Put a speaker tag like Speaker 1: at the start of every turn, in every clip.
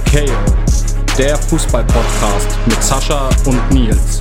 Speaker 1: KO, der Fußball-Podcast mit Sascha und Nils.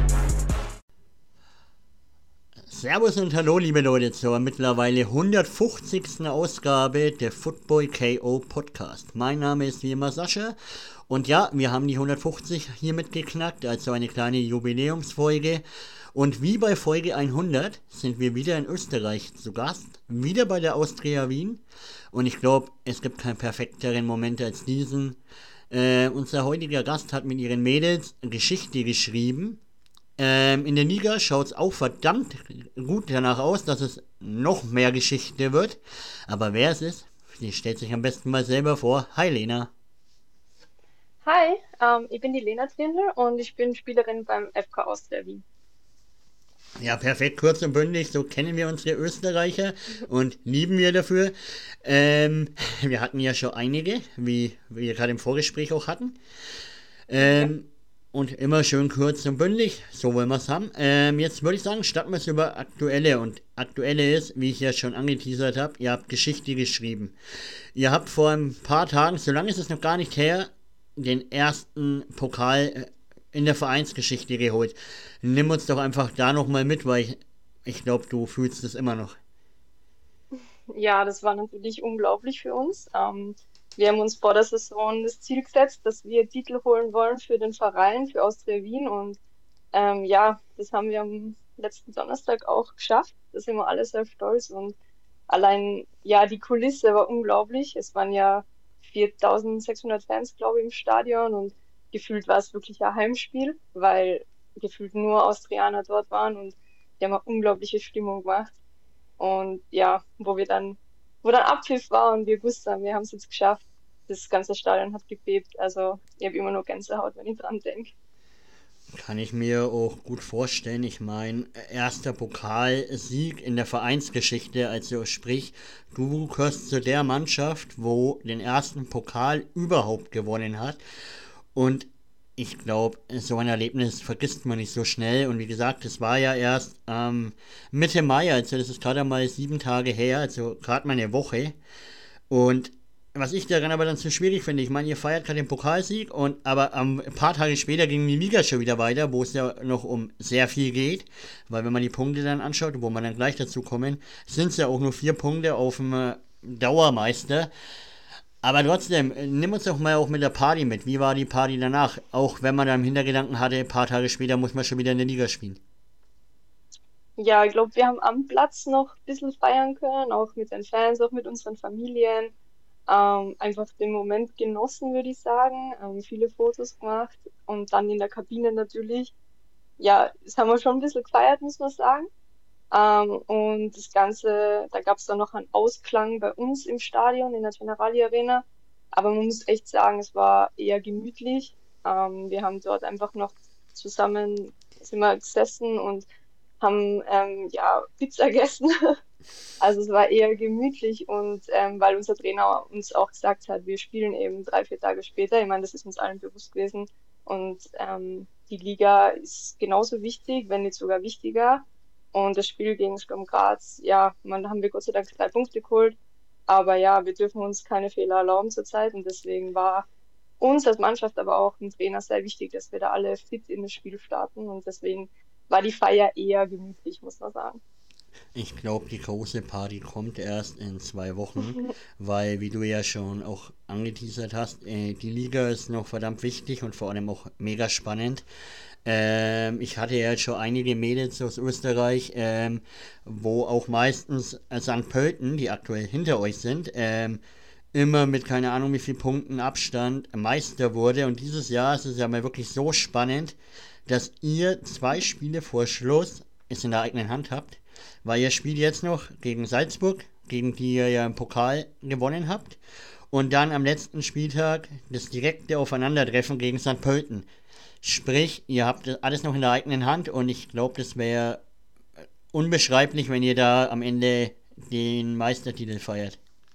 Speaker 2: Servus und hallo liebe Leute zur mittlerweile 150. Ausgabe der Football KO Podcast. Mein Name ist wie immer Sascha und ja, wir haben die 150 hiermit geknackt, also eine kleine Jubiläumsfolge. Und wie bei Folge 100 sind wir wieder in Österreich zu Gast, wieder bei der Austria Wien. Und ich glaube, es gibt keinen perfekteren Moment als diesen. Unser heutiger Gast hat mit ihren Mädels Geschichte geschrieben. In der Liga schaut es auch verdammt gut danach aus, dass es noch mehr Geschichte wird. Aber wer es ist, die stellt sich am besten mal selber vor. Hi Lena.
Speaker 3: Hi, ich bin die Lena Trindl und ich bin Spielerin beim FK Austria Wien.
Speaker 2: Ja, perfekt, kurz und bündig, so kennen wir unsere Österreicher und lieben wir dafür. Wir hatten ja schon einige, wie wir gerade im Vorgespräch auch hatten. Und immer schön kurz und bündig, so wollen wir es haben. Jetzt würde ich sagen, starten wir es über Aktuelle. Und Aktuelle ist, wie ich ja schon angeteasert habe, ihr habt Geschichte geschrieben. Ihr habt vor ein paar Tagen, so lange ist es noch gar nicht her, den ersten Pokal in der Vereinsgeschichte geholt. Nimm uns doch einfach da nochmal mit, weil ich glaube, du fühlst es immer noch.
Speaker 3: Ja, das war natürlich unglaublich für uns. Wir haben uns vor der Saison das Ziel gesetzt, dass wir Titel holen wollen für den Verein, für Austria Wien. Und ja, das haben wir am letzten Donnerstag auch geschafft. Da sind wir alle sehr stolz. Und allein, ja, die Kulisse war unglaublich. Es waren ja 4.600 Fans, glaube ich, im Stadion. Und gefühlt war es wirklich ein Heimspiel, weil gefühlt nur Austrianer dort waren. Und die haben eine unglaubliche Stimmung gemacht. Und ja, wo dann Abpfiff war und wir gewusst haben, wir haben es jetzt geschafft. Das ganze Stadion hat gebebt. Also ich habe immer noch Gänsehaut, wenn ich dran denke.
Speaker 2: Kann ich mir auch gut vorstellen. Ich meine, erster Pokalsieg in der Vereinsgeschichte, also sprich, du gehörst zu der Mannschaft, wo den ersten Pokal überhaupt gewonnen hat. Und ich glaube, so ein Erlebnis vergisst man nicht so schnell. Und wie gesagt, es war ja erst Mitte Mai, also das ist gerade mal 7 Tage her, also gerade mal eine Woche. Und was ich daran aber dann so schwierig finde, ich meine, ihr feiert gerade den Pokalsieg, aber ein paar Tage später ging die Liga schon wieder weiter, wo es ja noch um sehr viel geht. Weil wenn man die Punkte dann anschaut, wo man dann gleich dazu kommen, sind es ja auch nur 4 Punkte auf dem Dauermeister. Aber trotzdem, nimm uns doch mal auch mit der Party mit. Wie war die Party danach? Auch wenn man da im Hintergedanken hatte, ein paar Tage später muss man schon wieder in der Liga spielen.
Speaker 3: Ja, ich glaube, wir haben am Platz noch ein bisschen feiern können, auch mit den Fans, auch mit unseren Familien. Einfach den Moment genossen, würde ich sagen. Viele Fotos gemacht und dann in der Kabine natürlich. Ja, das haben wir schon ein bisschen gefeiert, muss man sagen. Und das Ganze, da gab es dann noch einen Ausklang bei uns im Stadion, in der Generali Arena. Aber man muss echt sagen, es war eher gemütlich. Wir haben dort einfach noch zusammen, sind wir gesessen und haben ja Pizza gegessen. Also es war eher gemütlich und weil unser Trainer uns auch gesagt hat, wir spielen eben 3, 4 Tage später. Ich meine, das ist uns allen bewusst gewesen. Und die Liga ist genauso wichtig, wenn nicht sogar wichtiger. Und das Spiel gegen Sturm Graz, ja, haben wir Gott sei Dank 3 Punkte geholt. Aber ja, wir dürfen uns keine Fehler erlauben zurzeit. Und deswegen war uns als Mannschaft, aber auch dem Trainer sehr wichtig, dass wir da alle fit in das Spiel starten. Und deswegen war die Feier eher gemütlich, muss man sagen.
Speaker 2: Ich glaube, die große Party kommt erst in 2 Wochen, weil, wie du ja schon auch angeteasert hast, die Liga ist noch verdammt wichtig und vor allem auch mega spannend. Ich hatte ja jetzt schon einige Mädels aus Österreich, wo auch meistens St. Pölten, die aktuell hinter euch sind, immer mit keine Ahnung wie viel Punkten Abstand Meister wurde. Und dieses Jahr ist es ja mal wirklich so spannend, dass ihr 2 Spiele vor Schluss es in der eigenen Hand habt, weil ihr spielt jetzt noch gegen Salzburg, gegen die ihr ja im Pokal gewonnen habt. Und dann am letzten Spieltag das direkte Aufeinandertreffen gegen St. Pölten. Sprich, ihr habt das alles noch in der eigenen Hand und ich glaube, das wäre unbeschreiblich, wenn ihr da am Ende den Meistertitel feiert.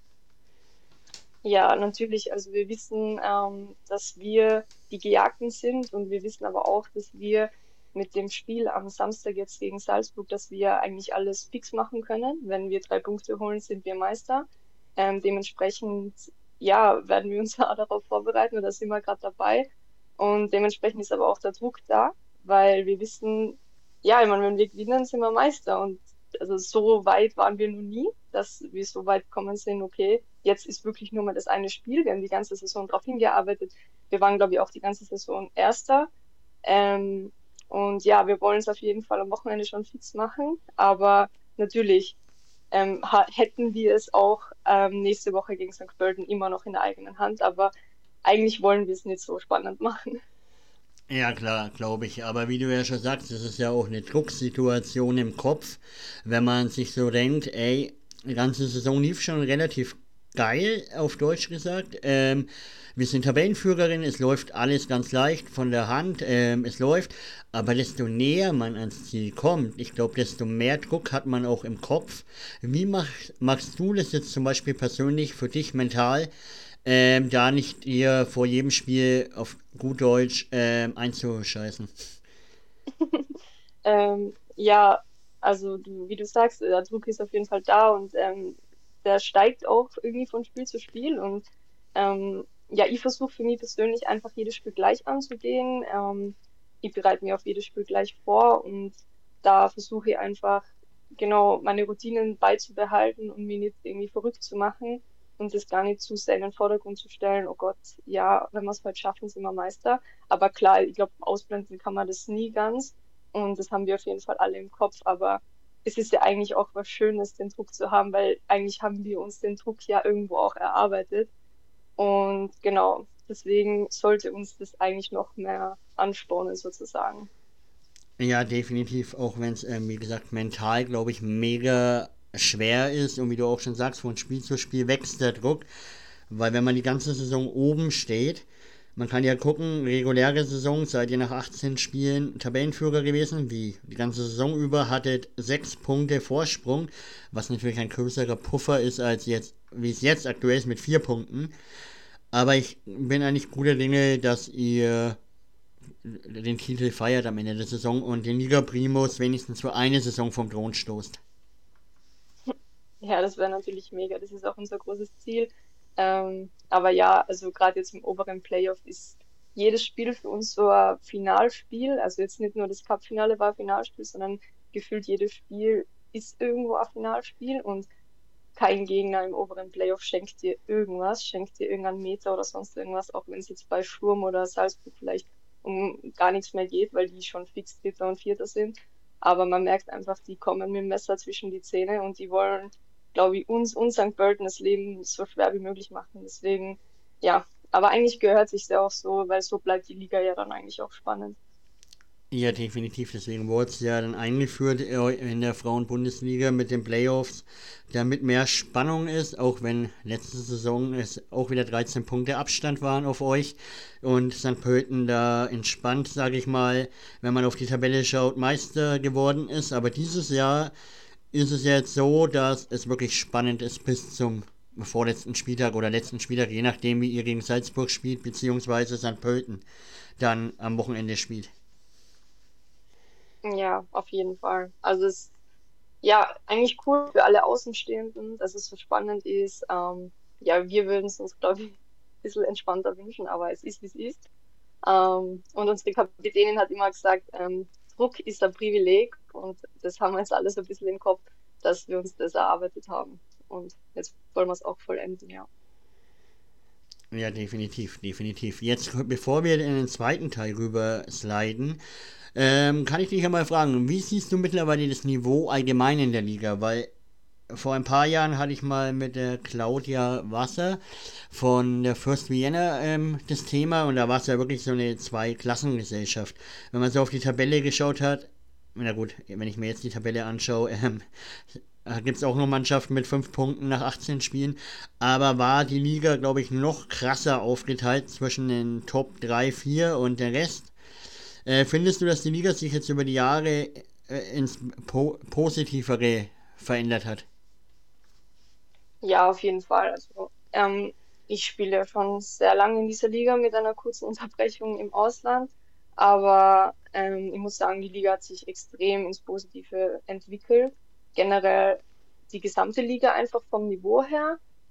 Speaker 3: Ja, natürlich. Also wir wissen, dass wir die Gejagten sind und wir wissen aber auch, dass wir mit dem Spiel am Samstag jetzt gegen Salzburg, dass wir eigentlich alles fix machen können. Wenn wir 3 Punkte holen, sind wir Meister. Dementsprechend ja, werden wir uns auch darauf vorbereiten oder sind wir gerade dabei. Und dementsprechend ist aber auch der Druck da, weil wir wissen, ja, ich meine, wenn wir gewinnen, sind wir Meister. Und also so weit waren wir noch nie, dass wir so weit gekommen sind, okay, jetzt ist wirklich nur mal das eine Spiel. Wir haben die ganze Saison darauf hingearbeitet. Wir waren, glaube ich, auch die ganze Saison Erster. Ähm, und ja, wir wollen es auf jeden Fall am Wochenende schon fix machen. Aber natürlich hätten wir es auch nächste Woche gegen St. Pölten immer noch in der eigenen Hand. Aber eigentlich wollen wir es nicht so spannend machen.
Speaker 2: Ja, klar, glaube ich. Aber wie du ja schon sagst, es ist ja auch eine Drucksituation im Kopf, wenn man sich so denkt, ey, die ganze Saison lief schon relativ geil, auf Deutsch gesagt. Wir sind Tabellenführerin, es läuft alles ganz leicht von der Hand, es läuft. Aber desto näher man ans Ziel kommt, ich glaube, desto mehr Druck hat man auch im Kopf. Machst du das jetzt zum Beispiel persönlich für dich mental? Da nicht dir vor jedem Spiel auf gut Deutsch einzuscheißen.
Speaker 3: Ja, also wie du sagst, der Druck ist auf jeden Fall da und der steigt auch irgendwie von Spiel zu Spiel. Und ja, ich versuche für mich persönlich einfach jedes Spiel gleich anzugehen. Ich bereite mir auf jedes Spiel gleich vor und da versuche ich einfach genau meine Routinen beizubehalten und mich nicht irgendwie verrückt zu machen und das gar nicht zu sehr in den Vordergrund zu stellen. Oh Gott, ja, wenn wir es heute schaffen, sind wir Meister. Aber klar, ich glaube, ausblenden kann man das nie ganz. Und das haben wir auf jeden Fall alle im Kopf. Aber es ist ja eigentlich auch was Schönes, den Druck zu haben, weil eigentlich haben wir uns den Druck ja irgendwo auch erarbeitet. Und genau, deswegen sollte uns das eigentlich noch mehr anspornen, sozusagen.
Speaker 2: Ja, definitiv, auch wenn es, wie gesagt, mental, glaube ich, mega schwer ist und wie du auch schon sagst, von Spiel zu Spiel wächst der Druck, weil wenn man die ganze Saison oben steht, man kann ja gucken, reguläre Saison seid ihr nach 18 Spielen Tabellenführer gewesen, wie die ganze Saison über, hattet 6 Punkte Vorsprung, was natürlich ein größerer Puffer ist als jetzt, wie es jetzt aktuell ist mit 4 Punkten. Aber ich bin eigentlich guter Dinge, dass ihr den Titel feiert am Ende der Saison und den Liga Primus wenigstens für eine Saison vom Thron stoßt.
Speaker 3: Ja, das wäre natürlich mega. Das ist auch unser großes Ziel. Aber ja, also gerade jetzt im oberen Playoff ist jedes Spiel für uns so ein Finalspiel. Also jetzt nicht nur das Cup-Finale war ein Finalspiel, sondern gefühlt jedes Spiel ist irgendwo ein Finalspiel und kein Gegner im oberen Playoff schenkt dir irgendwas, schenkt dir irgendeinen Meter oder sonst irgendwas, auch wenn es jetzt bei Sturm oder Salzburg vielleicht um gar nichts mehr geht, weil die schon fix Dritter und Vierter sind. Aber man merkt einfach, die kommen mit dem Messer zwischen die Zähne und die wollen, glaube ich, uns und St. Pölten das Leben so schwer wie möglich machen. Deswegen, ja, aber eigentlich gehört sich ja auch so, weil so bleibt die Liga ja dann eigentlich auch spannend.
Speaker 2: Ja, definitiv. Deswegen wurde es ja dann eingeführt in der Frauen-Bundesliga mit den Playoffs, damit mehr Spannung ist, auch wenn letzte Saison es auch wieder 13 Punkte Abstand waren auf euch und St. Pölten da entspannt, sage ich mal, wenn man auf die Tabelle schaut, Meister geworden ist. Aber dieses Jahr ist es jetzt so, dass es wirklich spannend ist bis zum vorletzten Spieltag oder letzten Spieltag, je nachdem wie ihr gegen Salzburg spielt, beziehungsweise St. Pölten dann am Wochenende spielt.
Speaker 3: Ja, auf jeden Fall. Also es ja eigentlich cool für alle Außenstehenden, dass es so spannend ist. Ja, wir würden es uns, glaube ich, ein bisschen entspannter wünschen, aber es ist, wie es ist. Und unsere Kapitänin hat immer gesagt, Druck ist ein Privileg und das haben wir jetzt alles so ein bisschen im Kopf, dass wir uns das erarbeitet haben. Und jetzt wollen wir es auch vollenden, ja.
Speaker 2: Ja, definitiv, definitiv. Jetzt, bevor wir in den zweiten Teil rüber sliden, kann ich dich ja mal fragen, wie siehst du mittlerweile das Niveau allgemein in der Liga? Weil vor ein paar Jahren hatte ich mal mit der Claudia Wasser von der First Vienna das Thema und da war es ja wirklich so eine Zweiklassengesellschaft. Wenn man so auf die Tabelle geschaut hat, na gut, wenn ich mir jetzt die Tabelle anschaue, gibt es auch noch Mannschaften mit 5 Punkten nach 18 Spielen, aber war die Liga, glaube ich, noch krasser aufgeteilt zwischen den Top 3, 4 und der Rest. Findest du, dass die Liga sich jetzt über die Jahre ins Positivere verändert hat?
Speaker 3: Ja, auf jeden Fall. Also, ich spiele ja schon sehr lange in dieser Liga mit einer kurzen Unterbrechung im Ausland. Aber ich muss sagen, die Liga hat sich extrem ins Positive entwickelt. Generell die gesamte Liga einfach vom Niveau her.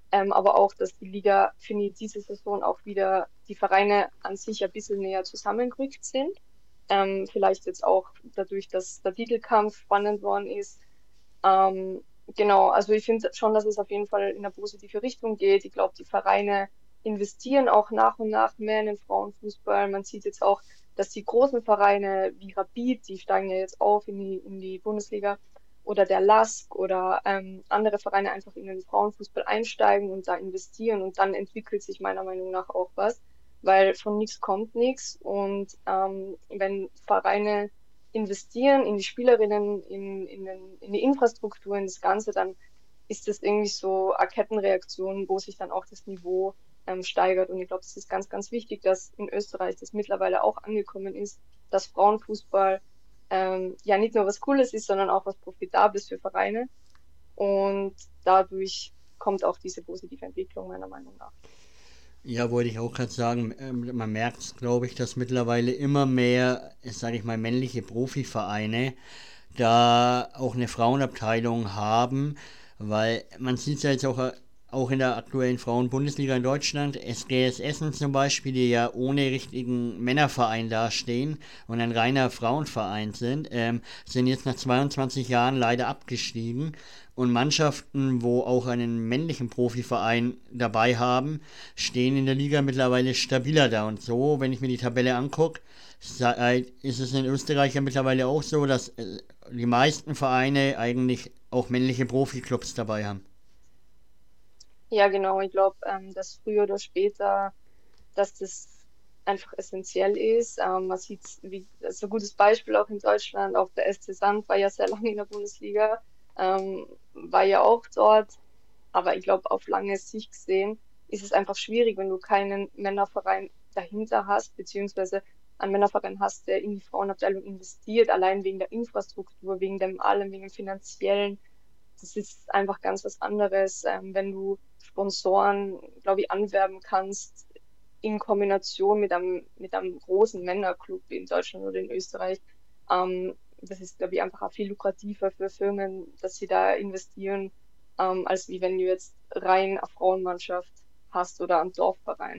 Speaker 3: Aber auch, dass die Liga, finde ich, diese Saison auch wieder die Vereine an sich ein bisschen näher zusammengerückt sind. Vielleicht jetzt auch dadurch, dass der Titelkampf spannend worden ist. Ähm, genau, also ich finde schon, dass es auf jeden Fall in eine positive Richtung geht. Ich glaube, die Vereine investieren auch nach und nach mehr in den Frauenfußball. Man sieht jetzt auch, dass die großen Vereine wie Rapid, die steigen ja jetzt auf in die Bundesliga, oder der LASK oder andere Vereine einfach in den Frauenfußball einsteigen und da investieren und dann entwickelt sich meiner Meinung nach auch was, weil von nichts kommt nichts und wenn Vereine investieren in die Spielerinnen, in die Infrastruktur, in das Ganze, dann ist das irgendwie so eine Kettenreaktion, wo sich dann auch das Niveau steigert. Und ich glaube, das ist ganz, ganz wichtig, dass in Österreich das mittlerweile auch angekommen ist, dass Frauenfußball ja nicht nur was Cooles ist, sondern auch was Profitables für Vereine. Und dadurch kommt auch diese positive Entwicklung meiner Meinung nach.
Speaker 2: Ja, wollte ich auch gerade sagen, man merkt, glaube ich, dass mittlerweile immer mehr, sage ich mal, männliche Profivereine da auch eine Frauenabteilung haben, weil man sieht es ja jetzt auch in der aktuellen Frauen-Bundesliga in Deutschland, SGS Essen zum Beispiel, die ja ohne richtigen Männerverein dastehen und ein reiner Frauenverein sind jetzt nach 22 Jahren leider abgestiegen. Und Mannschaften, wo auch einen männlichen Profiverein dabei haben, stehen in der Liga mittlerweile stabiler da. Und so, wenn ich mir die Tabelle angucke, ist es in Österreich ja mittlerweile auch so, dass die meisten Vereine eigentlich auch männliche Profiklubs dabei haben.
Speaker 3: Ja, genau. Ich glaube, dass früher oder später, dass das einfach essentiell ist. Man sieht, wie, das ist ein gutes Beispiel auch in Deutschland. Auch der SC Sand war ja sehr lange in der Bundesliga, war ja auch dort. Aber ich glaube, auf lange Sicht gesehen ist es einfach schwierig, wenn du keinen Männerverein dahinter hast, beziehungsweise einen Männerverein hast, der in die Frauenabteilung investiert, allein wegen der Infrastruktur, wegen dem allem, wegen dem finanziellen. Das ist einfach ganz was anderes, wenn du Sponsoren, glaube ich, anwerben kannst in Kombination mit einem großen Männerclub wie in Deutschland oder in Österreich. Das ist, glaube ich, einfach auch viel lukrativer für Firmen, dass sie da investieren, als wie wenn du jetzt rein eine Frauenmannschaft hast oder einen Dorfverein.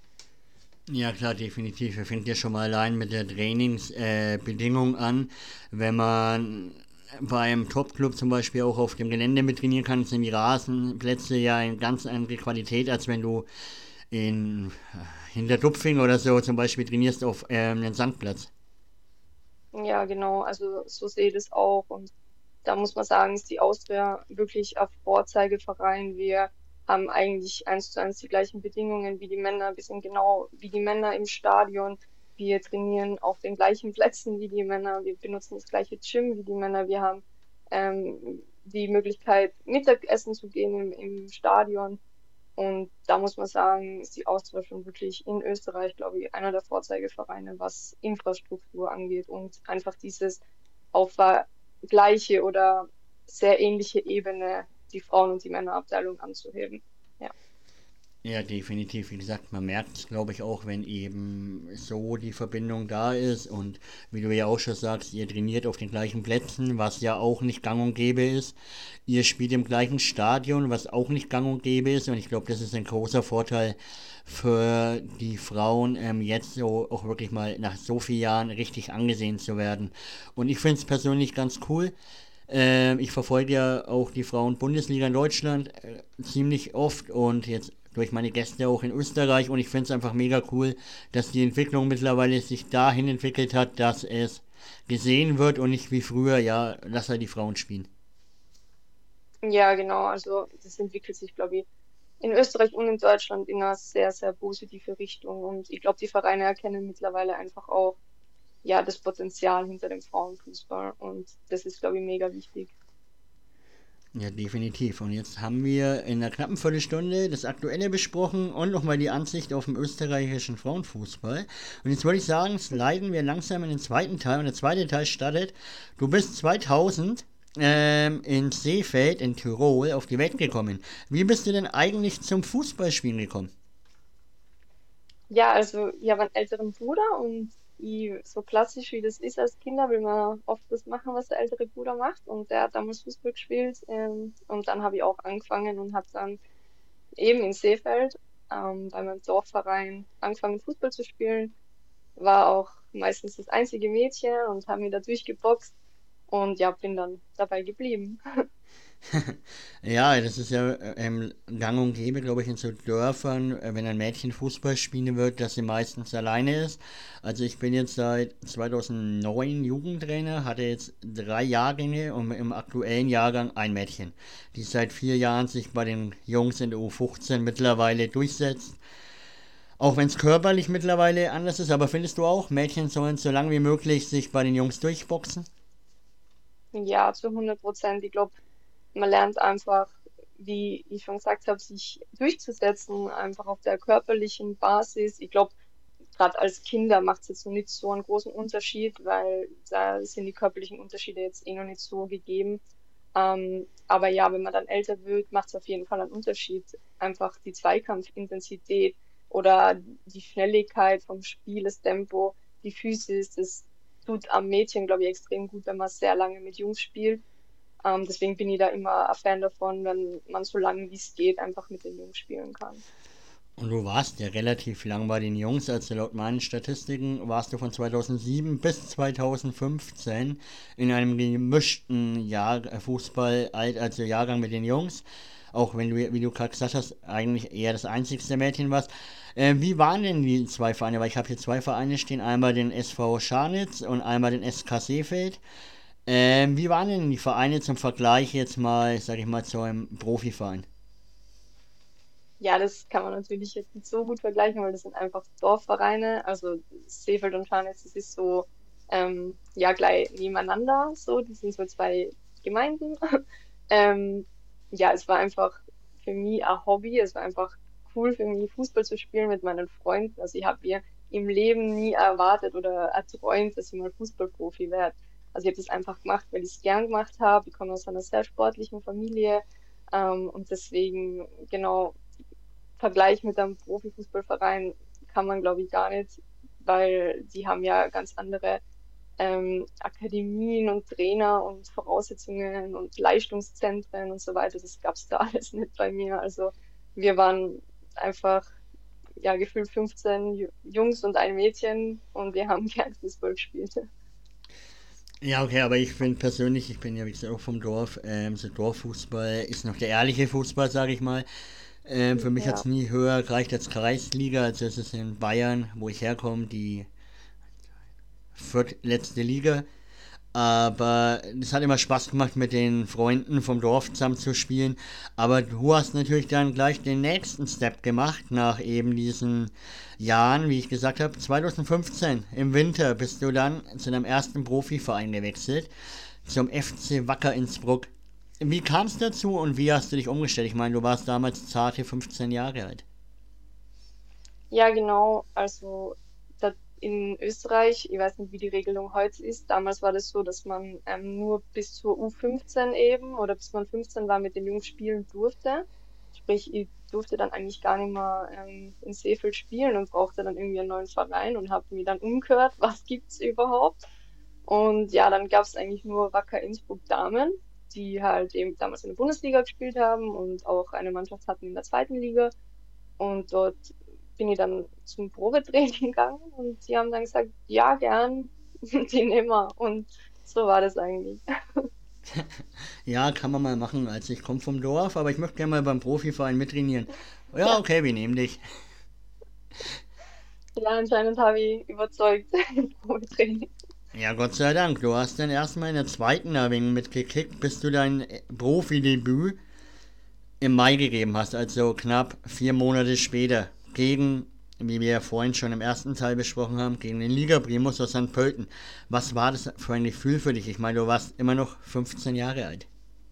Speaker 2: Ja klar, definitiv. Wir fängt ja schon mal allein mit der Trainingsbedingung an. Wenn man beim Top-Club zum Beispiel auch auf dem Gelände mit trainieren kann, sind die Rasenplätze ja eine ganz andere Qualität, als wenn du in Hinterdupfing oder so zum Beispiel trainierst auf einem Sandplatz.
Speaker 3: Ja, genau, also so sehe ich das auch. Und da muss man sagen, ist die Austria wirklich ein Vorzeigeverein. Wir haben eigentlich eins zu eins die gleichen Bedingungen wie die Männer, wir sind genau wie die Männer im Stadion. Wir trainieren auf den gleichen Plätzen wie die Männer. Wir benutzen das gleiche Gym wie die Männer. Wir haben die Möglichkeit, Mittagessen zu gehen im Stadion. Und da muss man sagen, ist die Austria schon wirklich in Österreich, glaube ich, einer der Vorzeigevereine, was Infrastruktur angeht und einfach dieses auf der gleiche oder sehr ähnliche Ebene die Frauen- und die Männerabteilung anzuheben. Ja.
Speaker 2: Ja, definitiv. Wie gesagt, man merkt es, glaube ich, auch, wenn eben so die Verbindung da ist und wie du ja auch schon sagst, ihr trainiert auf den gleichen Plätzen, was ja auch nicht gang und gäbe ist. Ihr spielt im gleichen Stadion, was auch nicht gang und gäbe ist und ich glaube, das ist ein großer Vorteil für die Frauen, jetzt so auch wirklich mal nach so vielen Jahren richtig angesehen zu werden. Und ich finde es persönlich ganz cool. Ich verfolge ja auch die Frauen-Bundesliga in Deutschland ziemlich oft und jetzt durch meine Gäste auch in Österreich und ich finde es einfach mega cool, dass die Entwicklung mittlerweile sich dahin entwickelt hat, dass es gesehen wird und nicht wie früher, ja, lass halt die Frauen spielen.
Speaker 3: Ja, genau. Also das entwickelt sich, glaube ich, in Österreich und in Deutschland in eine sehr, sehr positive Richtung. Und ich glaube, die Vereine erkennen mittlerweile einfach auch, ja, das Potenzial hinter dem Frauenfußball. Und das ist, glaube ich, mega wichtig.
Speaker 2: Ja, definitiv. Und jetzt haben wir in einer knappen Viertelstunde das Aktuelle besprochen und nochmal die Ansicht auf den österreichischen Frauenfußball. Und jetzt würde ich sagen, sliden wir langsam in den zweiten Teil. Und der zweite Teil startet. Du bist 2000 in Seefeld in Tirol auf die Welt gekommen. Wie bist du denn eigentlich zum Fußballspielen gekommen?
Speaker 3: Ja, also ich habe einen älteren Bruder und so klassisch wie das ist als Kinder, will man oft das machen, was der ältere Bruder macht. Und der hat damals Fußball gespielt. Und dann habe ich auch angefangen und habe dann eben in Seefeld, bei meinem Dorfverein angefangen Fußball zu spielen, war auch meistens das einzige Mädchen und habe mich da durchgeboxt und ja, bin dann dabei geblieben.
Speaker 2: Ja, das ist ja gang und gäbe, glaube ich, in so Dörfern, wenn ein Mädchen Fußball spielen wird, dass sie meistens alleine ist. Also ich bin jetzt seit 2009 Jugendtrainer, hatte jetzt 3 Jahrgänge und im aktuellen Jahrgang ein Mädchen, die seit 4 Jahren sich bei den Jungs in der U15 mittlerweile durchsetzt. Auch wenn es körperlich mittlerweile anders ist, aber findest du auch, Mädchen sollen so lange wie möglich sich bei den Jungs durchboxen?
Speaker 3: Ja, zu 100%. Ich glaube, man lernt einfach, wie ich schon gesagt habe, sich durchzusetzen, einfach auf der körperlichen Basis. Ich glaube, gerade als Kinder macht es jetzt noch nicht so einen großen Unterschied, weil da sind die körperlichen Unterschiede jetzt eh noch nicht so gegeben. Aber ja, wenn man dann älter wird, macht es auf jeden Fall einen Unterschied. Einfach die Zweikampfintensität oder die Schnelligkeit vom Spiel, das Tempo, die Physis, das tut am Mädchen, glaube ich, extrem gut, wenn man sehr lange mit Jungs spielt. Deswegen bin ich da immer ein Fan davon, wenn man so lange wie es geht einfach mit den Jungs spielen kann.
Speaker 2: Und du warst ja relativ lang bei den Jungs, also laut meinen Statistiken warst du von 2007 bis 2015 in einem gemischten Fußball, also Jahrgang mit den Jungs. Auch wenn du, wie du gerade gesagt hast, eigentlich eher das einzigste Mädchen warst. Wie waren denn die zwei Vereine? Weil ich habe hier zwei Vereine stehen, einmal den SV Scharnitz und einmal den SK Seefeld. Wie waren denn die Vereine zum Vergleich jetzt mal, sag ich mal, zu einem Profiverein?
Speaker 3: Ja, das kann man natürlich jetzt nicht so gut vergleichen, weil das sind einfach Dorfvereine. Also Seefeld und Scharnitz, das ist so ja gleich nebeneinander. So, die sind so zwei Gemeinden. Ähm, ja, es war einfach für mich ein Hobby. Es war einfach cool für mich, Fußball zu spielen mit meinen Freunden. Also ich habe mir im Leben nie erwartet oder erträumt, dass ich mal Fußballprofi werde. Also ich habe das einfach gemacht, weil ich es gern gemacht habe. Ich komme aus einer sehr sportlichen Familie. Und deswegen, genau, Vergleich mit einem Profifußballverein kann man, glaube ich, gar nicht, weil die haben ja ganz andere Akademien und Trainer und Voraussetzungen und Leistungszentren und so weiter. Das gab's da alles nicht bei mir. Also wir waren einfach ja gefühlt 15 Jungs und ein Mädchen und wir haben gern Fußball gespielt.
Speaker 2: Ja, okay, aber ich finde persönlich, ich bin ja wie gesagt auch vom Dorf, so Dorffußball ist noch der ehrliche Fußball, sage ich mal. Für mich hat es
Speaker 3: Ja.
Speaker 2: nie höher gereicht als Kreisliga, also es ist in Bayern, wo ich herkomme, die viertletzte Liga. Aber es hat immer Spaß gemacht, mit den Freunden vom Dorf zusammen zu spielen. Aber du hast natürlich dann gleich den nächsten Step gemacht, nach eben diesen Jahren, wie ich gesagt habe. 2015 im Winter bist du dann zu deinem ersten Profiverein gewechselt, zum FC Wacker Innsbruck. Wie kam es dazu und wie hast du dich umgestellt? Ich meine, du warst damals zarte 15 Jahre alt.
Speaker 3: Ja, genau. Also in Österreich, ich weiß nicht, wie die Regelung heute ist. Damals war das so, dass man nur bis zur U15 eben oder bis man 15 war mit den Jungs spielen durfte. Sprich, ich durfte dann eigentlich gar nicht mehr in Seefeld spielen und brauchte dann irgendwie einen neuen Verein und habe mir dann umgehört, was gibt's überhaupt. Und ja, dann gab's eigentlich nur Wacker Innsbruck Damen, die halt eben damals in der Bundesliga gespielt haben und auch eine Mannschaft hatten in der zweiten Liga. Und dort bin ich dann zum Probetraining gegangen und die haben dann gesagt, ja, gern, den nehmen wir. Und so war das eigentlich.
Speaker 2: Ja, kann man mal machen. Also ich komme vom Dorf, aber ich möchte gerne mal beim Profiverein mittrainieren. Ja,
Speaker 3: Ja,
Speaker 2: okay, wir nehmen dich.
Speaker 3: ja, anscheinend habe ich überzeugt im Probetraining.
Speaker 2: Ja, Gott sei Dank. Du hast dann erstmal in der zweiten Erwägung mitgekickt, bis du dein Profidebüt im Mai gegeben hast, also knapp 4 Monate später. Gegen, wie wir ja vorhin schon im ersten Teil besprochen haben, gegen den Liga-Primus aus St. Pölten. Was war das für ein Gefühl für dich? Ich meine, du warst immer noch 15 Jahre alt.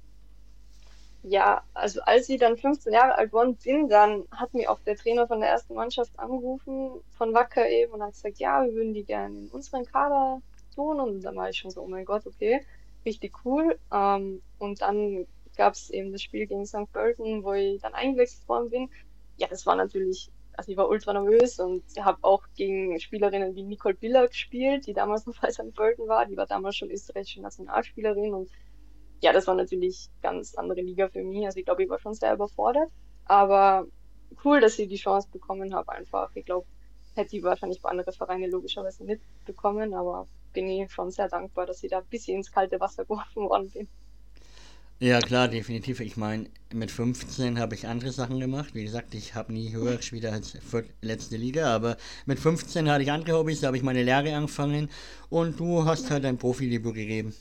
Speaker 3: Ja, also als ich dann 15 Jahre alt geworden bin, dann hat mich auch der Trainer von der ersten Mannschaft angerufen, von Wacker eben, und hat gesagt, ja, wir würden die gerne in unseren Kader tun. Und dann war ich schon so, oh mein Gott, okay, richtig cool. Und dann gab es eben das Spiel gegen St. Pölten, wo ich dann eingewechselt worden bin. Ja, das war natürlich, also ich war ultra nervös und habe auch gegen Spielerinnen wie Nicole Biller gespielt, die damals noch bei St. Pölten war. Die war damals schon österreichische Nationalspielerin und ja, das war natürlich ganz andere Liga für mich. Also ich glaube, ich war schon sehr überfordert. Aber cool, dass ich die Chance bekommen habe einfach. Ich glaube, hätte ich wahrscheinlich bei anderen Vereinen logischerweise nicht bekommen, aber bin ich schon sehr dankbar, dass ich da ein bisschen ins kalte Wasser geworfen worden bin.
Speaker 2: Ja, klar, definitiv. Ich meine, mit 15 habe ich andere Sachen gemacht. Wie gesagt, ich habe nie höher gespielt als letzte Liga, aber mit 15 hatte ich andere Hobbys, da habe ich meine Lehre angefangen und du hast halt dein Profidebüt gegeben.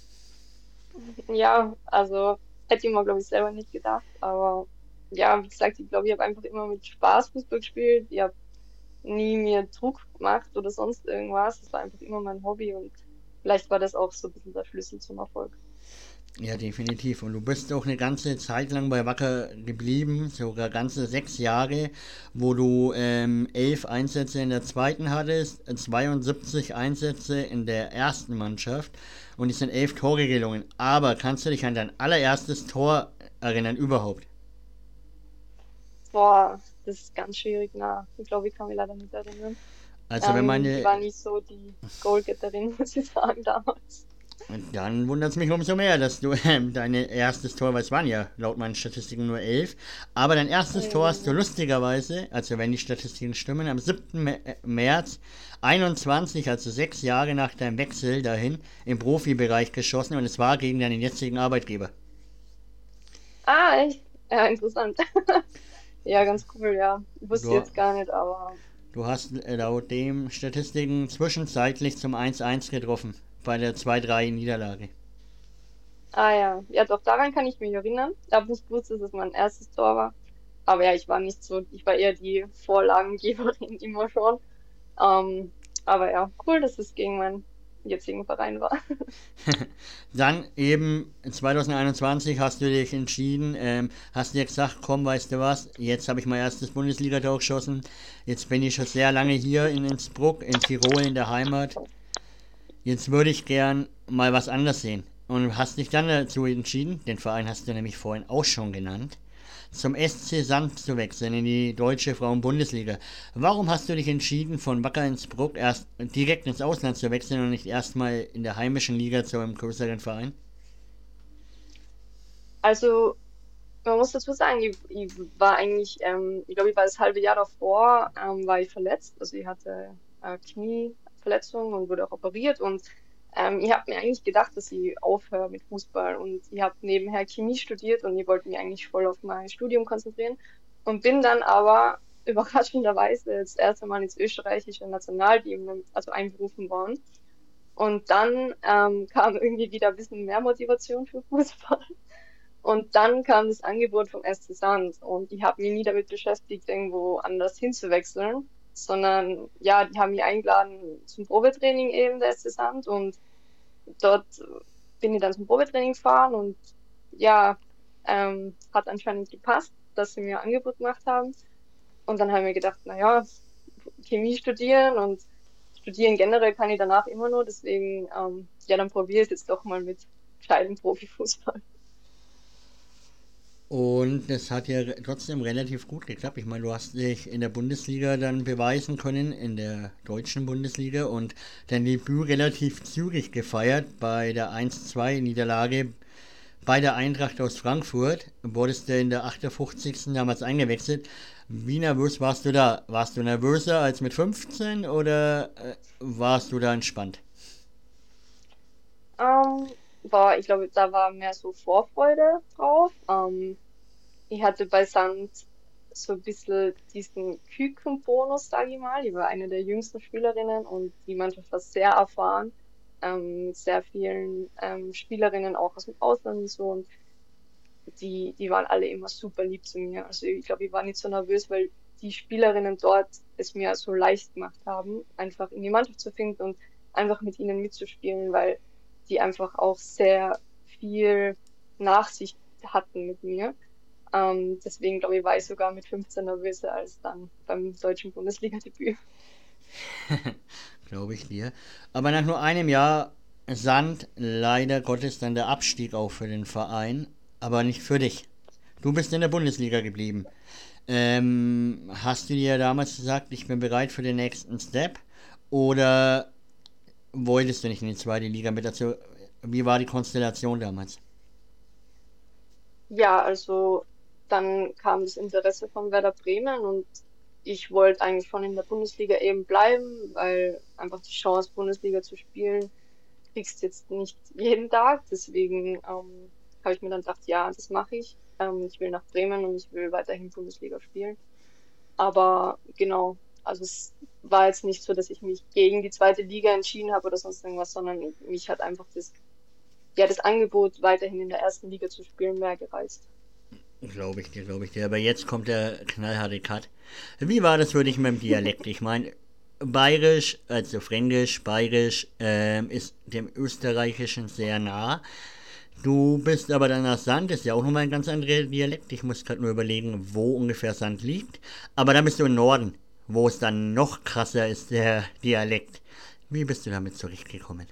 Speaker 3: Ja, also hätte ich mir, glaube ich, selber nicht gedacht. Aber ja, wie gesagt, ich glaube, ich habe einfach immer mit Spaß Fußball gespielt. Ich habe nie mir Druck gemacht oder sonst irgendwas. Es war einfach immer mein Hobby und vielleicht war das auch so ein bisschen der Schlüssel zum Erfolg.
Speaker 2: Ja, definitiv. Und du bist auch eine ganze Zeit lang bei Wacker geblieben, sogar ganze 6 Jahre, wo du 11 Einsätze in der zweiten hattest, 72 Einsätze in der ersten Mannschaft und es sind 11 Tore gelungen. Aber kannst du dich an dein allererstes Tor erinnern überhaupt?
Speaker 3: Boah, das ist ganz schwierig. Na, ich glaube, ich kann mich leider nicht erinnern.
Speaker 2: Also wenn
Speaker 3: Ich
Speaker 2: meine
Speaker 3: war nicht so die Goalgetterin, muss ich sagen, damals.
Speaker 2: Dann wundert es mich umso mehr, dass du dein erstes Tor, weil es waren ja laut meinen Statistiken nur 11, aber dein erstes Tor hast du
Speaker 3: Mhm.
Speaker 2: lustigerweise, also wenn die Statistiken stimmen, am 7. März 21, also 6 Jahre nach deinem Wechsel dahin, im Profibereich geschossen und es war gegen deinen jetzigen Arbeitgeber.
Speaker 3: Ah, echt? Ja, interessant. Ja, ganz cool, ja. Wusste ich
Speaker 2: Du,
Speaker 3: jetzt gar nicht, aber
Speaker 2: du hast laut dem Statistiken zwischenzeitlich zum 1:1 getroffen bei der 2:3 Niederlage.
Speaker 3: ah ja. Ja, doch, daran kann ich mich erinnern. Da wusste, dass es mein erstes Tor war. Aber ja, ich war nicht so, ich war eher die Vorlagengeberin immer schon. Ähm, aber ja, cool, dass es gegen meinen jetzigen Verein war.
Speaker 2: Dann eben 2021 hast du dich entschieden, hast dir gesagt, komm, weißt du was, jetzt habe ich mein erstes Bundesliga-Tor geschossen, jetzt bin ich schon sehr lange hier in Innsbruck, in Tirol, in der Heimat, jetzt würde ich gern mal was anderes sehen. Und hast dich dann dazu entschieden, den Verein hast du nämlich vorhin auch schon genannt, zum SC Sand zu wechseln in die deutsche Frauen-Bundesliga. Warum hast du dich entschieden, von Wacker Innsbruck erst direkt ins Ausland zu wechseln und nicht erstmal in der heimischen Liga zu einem größeren Verein?
Speaker 3: Also, man muss dazu sagen, ich war eigentlich, ich glaube, ich war das halbe Jahr davor, war ich verletzt. Also ich hatte Knieverletzung und wurde auch operiert und ich habe mir eigentlich gedacht, dass ich aufhöre mit Fußball und ich habe nebenher Chemie studiert und ich wollte mich eigentlich voll auf mein Studium konzentrieren und bin dann aber überraschenderweise das erste Mal ins österreichische Nationalteam, also einberufen worden. Und dann kam irgendwie wieder ein bisschen mehr Motivation für Fußball. Und dann kam das Angebot vom SC Sand und ich habe mich nie damit beschäftigt, irgendwo anders hinzuwechseln, sondern ja, die haben mich eingeladen zum Probetraining eben, der SC Sand und dort bin ich dann zum Probetraining gefahren und ja, hat anscheinend gepasst, dass sie mir ein Angebot gemacht haben und dann habe ich mir gedacht, naja, Chemie studieren und studieren generell kann ich danach immer nur, deswegen ja, dann probiere ich es jetzt doch mal mit gescheitem Profifußball.
Speaker 2: Und es hat ja trotzdem relativ gut geklappt. Ich meine, du hast dich in der Bundesliga dann beweisen können, in der deutschen Bundesliga und dein Debüt relativ zügig gefeiert bei der 1:2 Niederlage bei der Eintracht aus Frankfurt. Wurdest du in der 58. damals eingewechselt. Wie nervös warst du da? Warst du nervöser als mit 15 oder warst du da entspannt?
Speaker 3: Boah, ich glaube, da war mehr so Vorfreude drauf. Ich hatte bei Sand so ein bisschen diesen Kükenbonus, sage ich mal. Ich war eine der jüngsten Spielerinnen und die Mannschaft war sehr erfahren. Mit sehr vielen Spielerinnen auch aus dem Ausland und so. Und die waren alle immer super lieb zu mir. Also ich glaube, ich war nicht so nervös, weil die Spielerinnen dort es mir so leicht gemacht haben, einfach in die Mannschaft zu finden und einfach mit ihnen mitzuspielen, weil die einfach auch sehr viel Nachsicht hatten mit mir. Deswegen glaube ich, war ich sogar mit 15 nervöser als dann beim deutschen Bundesliga-Debüt.
Speaker 2: Glaube ich dir. Aber nach nur einem Jahr Sand leider Gottes dann der Abstieg auch für den Verein, aber nicht für dich. Du bist in der Bundesliga geblieben. Hast du dir damals gesagt, ich bin bereit für den nächsten Step? Oder wolltest du nicht in die zweite Liga mit dazu? Wie war die Konstellation damals?
Speaker 3: Ja, also dann kam das Interesse von Werder Bremen und ich wollte eigentlich schon in der Bundesliga eben bleiben, weil einfach die Chance, Bundesliga zu spielen, kriegst jetzt nicht jeden Tag. Deswegen habe ich mir dann gedacht, ja, das mache ich. Ich will nach Bremen und ich will weiterhin Bundesliga spielen. Aber genau, also es war jetzt nicht so, dass ich mich gegen die zweite Liga entschieden habe oder sonst irgendwas, sondern mich hat einfach das Angebot, weiterhin in der ersten Liga zu spielen, mehr gereizt.
Speaker 2: Glaube ich dir, glaube ich dir. Aber jetzt kommt der knallharte Cut. Wie war das für dich mit dem Dialekt? Ich meine, Bayerisch, also Fränkisch, Bayerisch, ist dem Österreichischen sehr nah. Du bist aber dann aus Sand, ist ja auch nochmal ein ganz anderer Dialekt. Ich muss gerade nur überlegen, wo ungefähr Sand liegt. Aber da bist du im Norden, wo es dann noch krasser ist, der Dialekt. Wie bist du damit zurechtgekommen?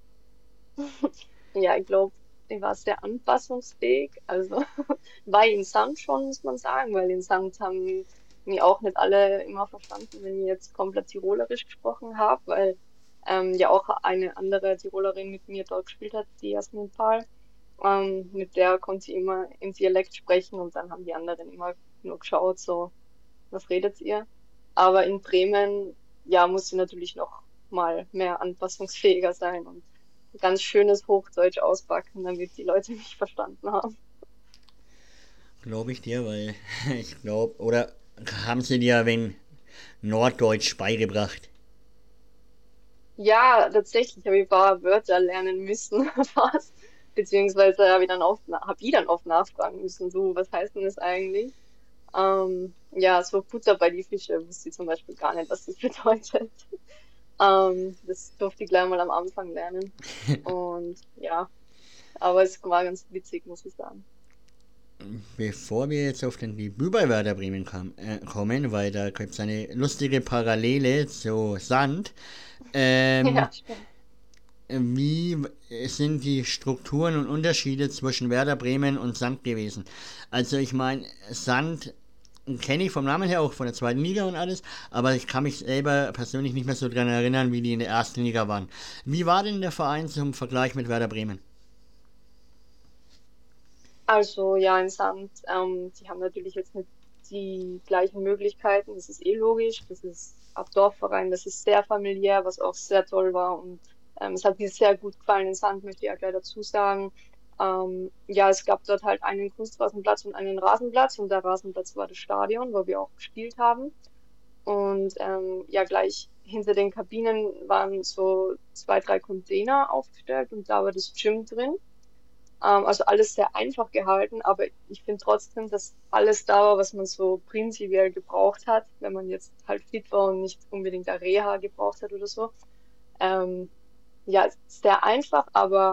Speaker 3: Ja, ich glaube, ich war sehr anpassungsfähig. Also war ich in Sand schon, muss man sagen, weil in Sand haben mich auch nicht alle immer verstanden, wenn ich jetzt komplett Tirolerisch gesprochen habe, weil ja auch eine andere Tirolerin mit mir dort gespielt hat, die Jasmin Pahl. Mit der konnte ich immer im Dialekt sprechen und dann haben die anderen immer nur geschaut, so, was redet ihr? Aber in Bremen, ja, musste natürlich noch mal mehr anpassungsfähiger sein und ganz schönes Hochdeutsch auspacken, damit die Leute mich verstanden haben.
Speaker 2: Glaube ich dir, weil ich glaube, oder haben sie dir wenn Norddeutsch beigebracht?
Speaker 3: Ja, tatsächlich habe ich ein paar Wörter lernen müssen, fast. Beziehungsweise habe ich dann oft nachfragen müssen, so, was heißt denn das eigentlich? Ja, so Butter bei die Fische wusste ich zum Beispiel gar nicht, was das bedeutet. Das durfte ich gleich mal am Anfang lernen. Und ja, aber es war ganz witzig, muss ich sagen.
Speaker 2: Bevor wir jetzt auf den Debüt bei Werder Bremen kommen, weil da gibt es eine lustige Parallele zu Sand. Ähm,
Speaker 3: Ja, stimmt.
Speaker 2: Wie sind die Strukturen und Unterschiede zwischen Werder Bremen und Sand gewesen? Also ich meine, Sand kenne ich vom Namen her auch von der zweiten Liga und alles, aber ich kann mich selber persönlich nicht mehr so dran erinnern, wie die in der ersten Liga waren. Wie war denn der Verein zum Vergleich mit Werder Bremen?
Speaker 3: Also ja, in Sand, die haben natürlich jetzt nicht die gleichen Möglichkeiten, das ist eh logisch, das ist ein Dorfverein, das ist sehr familiär, was auch sehr toll war und es hat mir sehr gut gefallen in Sand, möchte ich ja gleich dazu sagen. Ja, es gab dort halt einen Kunstrasenplatz und einen Rasenplatz und der Rasenplatz war das Stadion, wo wir auch gespielt haben. Und ja, gleich hinter den Kabinen waren so zwei, drei Container aufgestellt und da war das Gym drin. Also alles sehr einfach gehalten, aber ich finde trotzdem, dass alles da war, was man so prinzipiell gebraucht hat, wenn man jetzt halt fit war und nicht unbedingt eine Reha gebraucht hat oder so. Ähm, ja, es ist sehr einfach, aber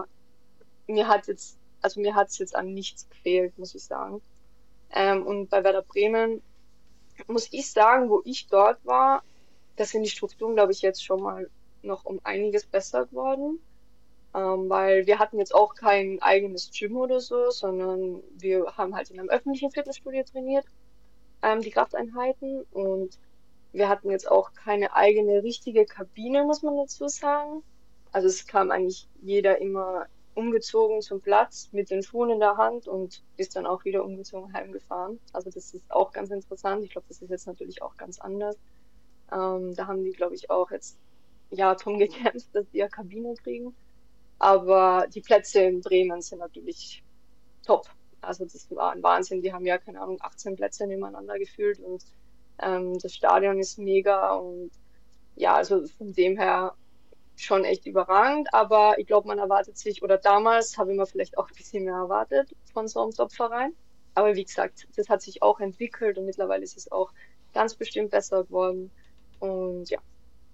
Speaker 3: mir hat es jetzt an nichts gefehlt, muss ich sagen. Und bei Werder Bremen muss ich sagen, wo ich dort war, da sind die Strukturen, glaube ich, jetzt schon mal noch um einiges besser geworden. Weil wir hatten jetzt auch kein eigenes Gym oder so, sondern wir haben halt in einem öffentlichen Fitnessstudio trainiert, die Krafteinheiten. Und wir hatten jetzt auch keine eigene richtige Kabine, muss man dazu sagen. Also es kam eigentlich jeder immer umgezogen zum Platz mit den Schuhen in der Hand und ist dann auch wieder umgezogen heimgefahren. Also das ist auch ganz interessant. Ich glaube, das ist jetzt natürlich auch ganz anders. Da haben die, glaube ich, auch jetzt ja drum gekämpft, dass die eine Kabine kriegen. Aber die Plätze in Bremen sind natürlich top. Also das war ein Wahnsinn. Die haben ja, keine Ahnung, 18 Plätze nebeneinander gefühlt und das Stadion ist mega und ja, also von dem her schon echt überragend. Aber ich glaube, man erwartet sich, oder damals habe ich mir vielleicht auch ein bisschen mehr erwartet von so einem Top-Verein. Aber wie gesagt, das hat sich auch entwickelt und mittlerweile ist es auch ganz bestimmt besser geworden. Und ja,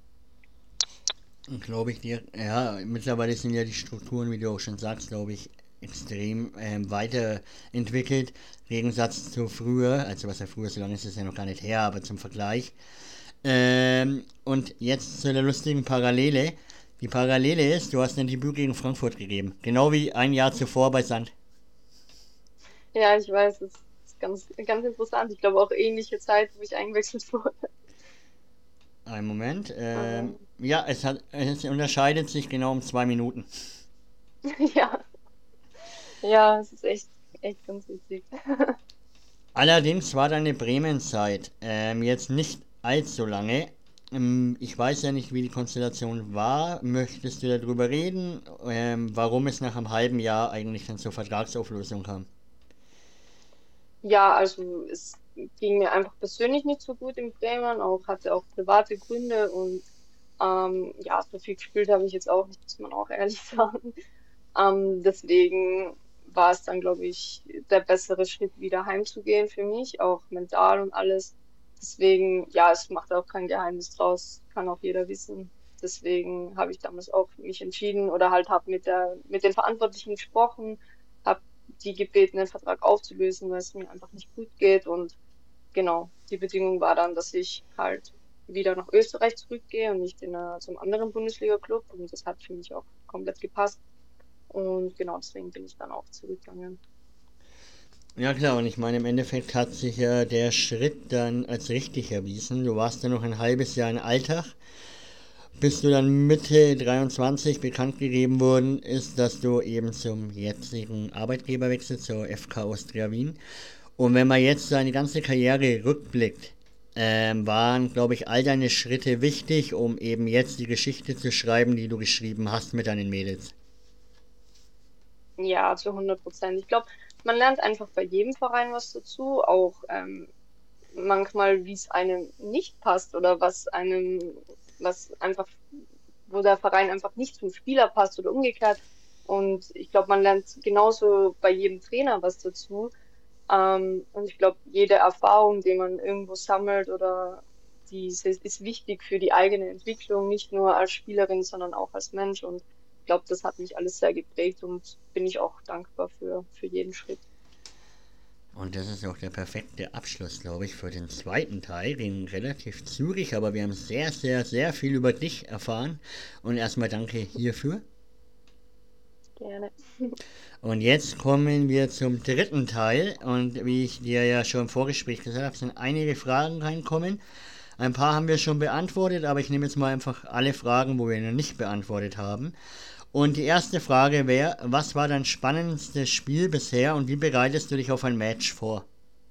Speaker 2: Glaube ich dir. Ja, mittlerweile sind ja die Strukturen, wie du auch schon sagst, glaube ich, extrem weiterentwickelt. Im Gegensatz zu früher, also was ja früher, so lange ist es ja noch gar nicht her, aber zum Vergleich. Und jetzt zu der lustigen Parallele. Die Parallele ist, du hast ein Debüt gegen Frankfurt gegeben. Genau wie ein Jahr zuvor bei Sand.
Speaker 3: ja, ich weiß, es ist ganz, ganz interessant. Ich glaube auch ähnliche Zeit, wo ich eingewechselt wurde.
Speaker 2: Ein Moment.
Speaker 3: Ähm,
Speaker 2: Ja, es unterscheidet sich genau um 2 Minuten.
Speaker 3: ja, ja, es ist echt, echt ganz witzig.
Speaker 2: Allerdings war deine Bremen-Zeit jetzt nicht allzu lange. Ich weiß ja nicht, wie die Konstellation war. Möchtest du darüber reden, warum es nach einem halben Jahr eigentlich dann zur Vertragsauflösung kam?
Speaker 3: Ja, also es ging mir einfach persönlich nicht so gut in Bremen, auch hatte auch private Gründe und ja, so viel gespielt habe ich jetzt auch nicht, muss man auch ehrlich sagen. Deswegen war es dann, glaube ich, der bessere Schritt, wieder heimzugehen für mich, auch mental und alles. Deswegen, ja, es macht auch kein Geheimnis draus, kann auch jeder wissen. Deswegen habe ich damals auch für mich entschieden oder halt habe mit den Verantwortlichen gesprochen, habe die gebeten, den Vertrag aufzulösen, weil es mir einfach nicht gut geht. Und genau, die Bedingung war dann, dass ich halt wieder nach Österreich zurückgehe und nicht zum anderen Bundesliga-Club. Und das hat für mich auch komplett gepasst. Und genau deswegen bin ich dann auch zurückgegangen.
Speaker 2: Ja klar, und ich meine, im Endeffekt hat sich ja der Schritt dann als richtig erwiesen. Du warst ja noch ein halbes Jahr in Alltag, bis du dann Mitte 23 bekannt gegeben worden ist, dass du eben zum jetzigen Arbeitgeber wechselst, zur FK Austria Wien. Und wenn man jetzt seine ganze Karriere rückblickt, waren, glaube ich, all deine Schritte wichtig, um eben jetzt die Geschichte zu schreiben, die du geschrieben hast mit deinen Mädels.
Speaker 3: Ja, zu 100%. Ich glaube, man lernt einfach bei jedem Verein was dazu, auch manchmal, wie es einem nicht passt oder was einfach, wo der Verein einfach nicht zum Spieler passt oder umgekehrt. Und ich glaube, man lernt genauso bei jedem Trainer was dazu. Und ich glaube, jede Erfahrung, die man irgendwo sammelt oder ist wichtig für die eigene Entwicklung, nicht nur als Spielerin, sondern auch als Mensch. Und ich glaube, das hat mich alles sehr geprägt und bin ich auch dankbar für jeden Schritt.
Speaker 2: Und das ist auch der perfekte Abschluss, glaube ich, für den zweiten Teil. Den relativ zügig, aber wir haben sehr, sehr, sehr viel über dich erfahren. Und erstmal danke hierfür.
Speaker 3: Gerne.
Speaker 2: Und jetzt kommen wir zum dritten Teil. Und wie ich dir ja schon im Vorgespräch gesagt habe, sind einige Fragen reinkommen. Ein paar haben wir schon beantwortet, aber ich nehme jetzt mal einfach alle Fragen, wo wir noch nicht beantwortet haben. Und die erste Frage wäre, was war dein spannendstes Spiel bisher und wie bereitest du dich auf ein Match vor?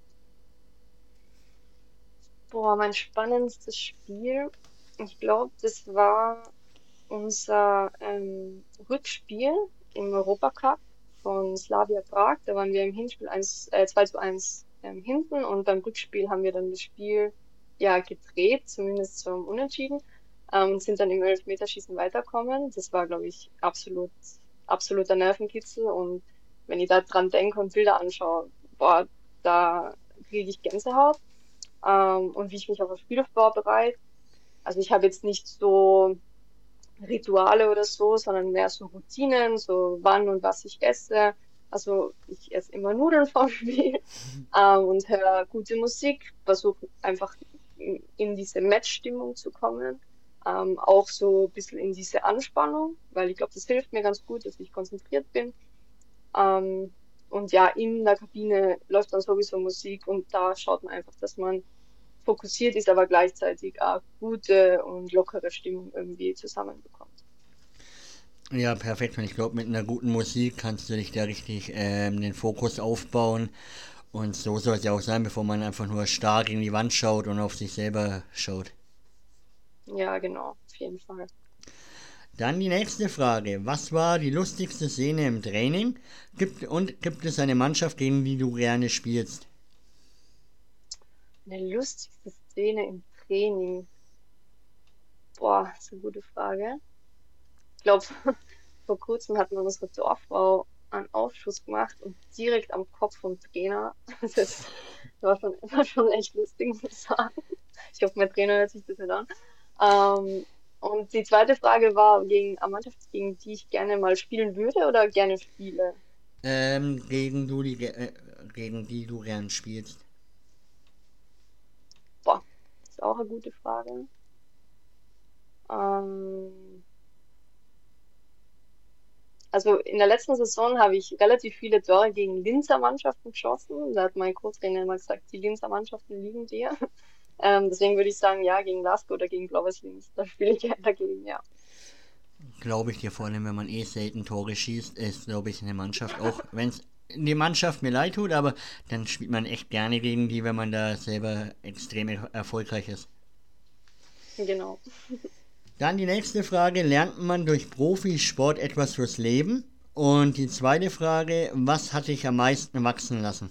Speaker 3: Boah, mein spannendstes Spiel, ich glaube, das war unser Rückspiel im Europacup von Slavia Prag. Da waren wir im Hinspiel 2:1 hinten und beim Rückspiel haben wir dann das Spiel ja gedreht, zumindest zum Unentschieden, und sind dann im Elfmeterschießen weiterkommen. Das war, glaube ich, absoluter Nervenkitzel und wenn ich da dran denke und Bilder anschaue, boah, da kriege ich Gänsehaut. Und wie ich mich auf das Spiel vorbereite. Also ich habe jetzt nicht so Rituale oder so, sondern mehr so Routinen, so wann und was ich esse. Also ich esse immer Nudeln vorm Spiel und höre gute Musik, versuche einfach in diese Matchstimmung zu kommen. Auch so ein bisschen in diese Anspannung, weil ich glaube, das hilft mir ganz gut, dass ich konzentriert bin. Ähm, und ja, in der Kabine läuft dann sowieso Musik und da schaut man einfach, dass man fokussiert ist, aber gleichzeitig auch gute und lockere Stimmung irgendwie zusammenbekommt.
Speaker 2: Ja, perfekt. Und ich glaube, mit einer guten Musik kannst du dich da richtig den Fokus aufbauen. Und so soll es ja auch sein, bevor man einfach nur stark in die Wand schaut und auf sich selber schaut.
Speaker 3: Ja, genau, auf jeden Fall.
Speaker 2: Dann die nächste Frage. Was war die lustigste Szene im Training? Gibt es eine Mannschaft, gegen die du gerne spielst?
Speaker 3: Eine lustigste Szene im Training. Boah, das ist eine gute Frage. Ich glaube, vor kurzem hat mir unsere Dorffrau einen Aufschuss gemacht und direkt am Kopf vom Trainer. Das war schon echt lustig, muss ich sagen. Ich hoffe, mein Trainer hört sich das nicht an. Und die zweite Frage war gegen eine Mannschaft, gegen die ich gerne mal spielen würde oder gerne spiele.
Speaker 2: Ähm, gegen, du die, gegen die du gern spielst.
Speaker 3: Boah, das ist auch eine gute Frage. Ähm, also in der letzten Saison habe ich relativ viele Tore gegen Linzer Mannschaften geschossen. Da hat mein Co-Trainer immer gesagt, die Linzer Mannschaften liegen dir. Deswegen würde ich sagen, ja, gegen Lask oder gegen Blaues Linz. Da spiele ich gerne dagegen, ja.
Speaker 2: Glaube ich dir, vor allem wenn man selten Tore schießt, ist, glaube ich, eine Mannschaft, auch wenn es die Mannschaft mir leid tut, aber dann spielt man echt gerne gegen die, wenn man da selber extrem erfolgreich ist.
Speaker 3: Genau.
Speaker 2: Dann die nächste Frage, lernt man durch Profisport etwas fürs Leben? Und die zweite Frage, was hat dich am meisten wachsen lassen?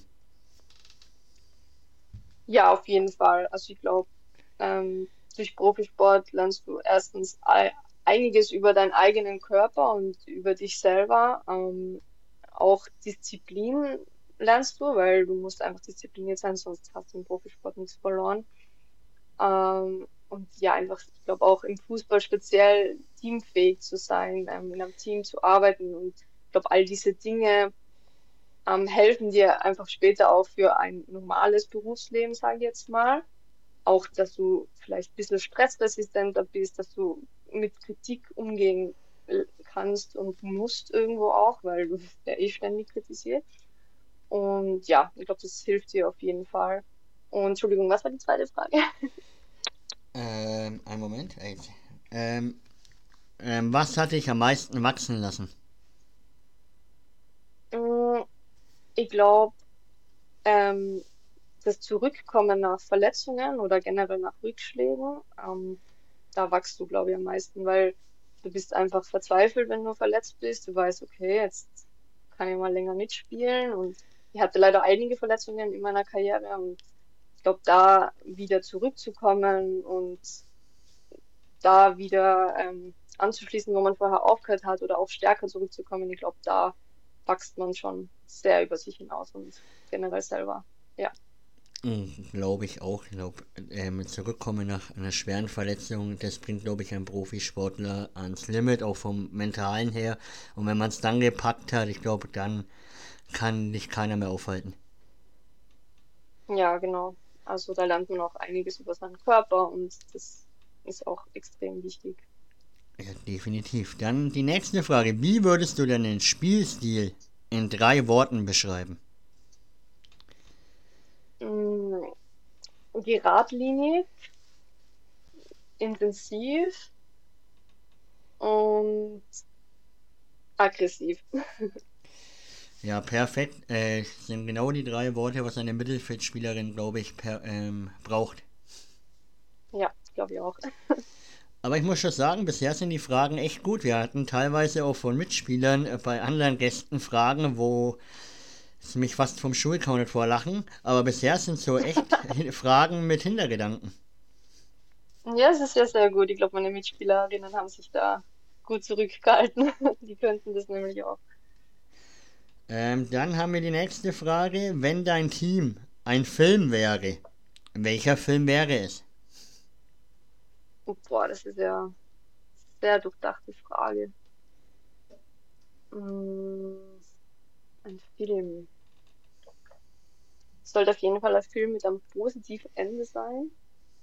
Speaker 3: Ja, auf jeden Fall. Also ich glaube, durch Profisport lernst du erstens einiges über deinen eigenen Körper und über dich selber. Auch Disziplin lernst du, weil du musst einfach diszipliniert sein, sonst hast du im Profisport nichts verloren. Und ja, einfach, ich glaube auch im Fußball speziell teamfähig zu sein, in einem Team zu arbeiten. Und ich glaube, all diese Dinge helfen dir einfach später auch für ein normales Berufsleben, sage ich jetzt mal. Auch, dass du vielleicht ein bisschen stressresistenter bist, dass du mit Kritik umgehen kannst und musst irgendwo auch, weil du wirst ja eh ständig kritisiert. Und ja, ich glaube, das hilft dir auf jeden Fall. Und Entschuldigung, was war die zweite Frage?
Speaker 2: Einen Moment. Ähm, was hat dich am meisten wachsen lassen?
Speaker 3: Mm, Ich glaube, ähm, das Zurückkommen nach Verletzungen oder generell nach Rückschlägen, da wachst du, glaube ich, am meisten, weil du bist einfach verzweifelt, wenn du verletzt bist. Du weißt, okay, jetzt kann ich mal länger mitspielen und ich hatte leider einige Verletzungen in meiner Karriere und ich glaube, da wieder zurückzukommen und da wieder anzuschließen, wo man vorher aufgehört hat oder auch stärker zurückzukommen, ich glaube, da wächst man schon sehr über sich hinaus und generell selber. Ja,
Speaker 2: Glaube ich auch. Mit Zurückkommen nach einer schweren Verletzung, das bringt, glaube ich, einen Profisportler ans Limit, auch vom Mentalen her. Und wenn man es dann gepackt hat, ich glaube, dann kann dich keiner mehr aufhalten.
Speaker 3: ja, genau. Also da lernt man auch einiges über seinen Körper und das ist auch extrem wichtig.
Speaker 2: Ja, definitiv. Dann die nächste Frage. Wie würdest du deinen Spielstil in 3 Worten beschreiben?
Speaker 3: Mm, Geradlinig, intensiv und aggressiv.
Speaker 2: Ja, perfekt. Sind genau die 3 Worte, was eine Mittelfeldspielerin, glaube ich, braucht.
Speaker 3: Ja, glaube ich auch.
Speaker 2: Aber ich muss schon sagen, bisher sind die Fragen echt gut. Wir hatten teilweise auch von Mitspielern bei anderen Gästen Fragen, wo es mich fast vom Stuhl kauntet vor Lachen. Aber bisher sind so echt Fragen mit Hintergedanken.
Speaker 3: Ja, es ist sehr, sehr gut. Ich glaube, meine Mitspielerinnen haben sich da gut zurückgehalten. Die könnten das nämlich auch.
Speaker 2: Dann haben wir die nächste Frage. Wenn dein Team ein Film wäre, welcher Film wäre es?
Speaker 3: Und boah, das ist ja eine sehr durchdachte Frage. Mm, Ein Film. Sollte auf jeden Fall ein Film mit einem positiven Ende sein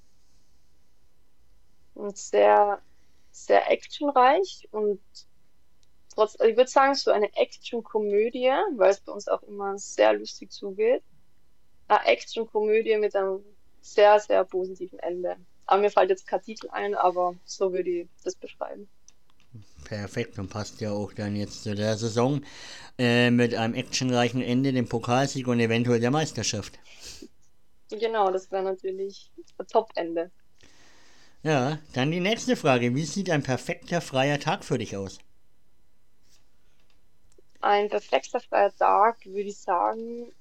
Speaker 3: und sehr, sehr actionreich und trotz, also ich würde sagen, so eine Action-Komödie, weil es bei uns auch immer sehr lustig zugeht. Eine Action-Komödie mit einem sehr, sehr positiven Ende. Aber mir fällt jetzt kein Titel ein, aber so würde ich das beschreiben.
Speaker 2: Perfekt und passt ja auch dann jetzt zu der Saison mit einem actionreichen Ende, dem Pokalsieg und eventuell der Meisterschaft.
Speaker 3: Genau, das wäre natürlich ein Top-Ende.
Speaker 2: Ja, dann die nächste Frage. Wie sieht ein perfekter freier Tag für dich aus?
Speaker 3: Ein perfekter freier Tag, würde ich sagen,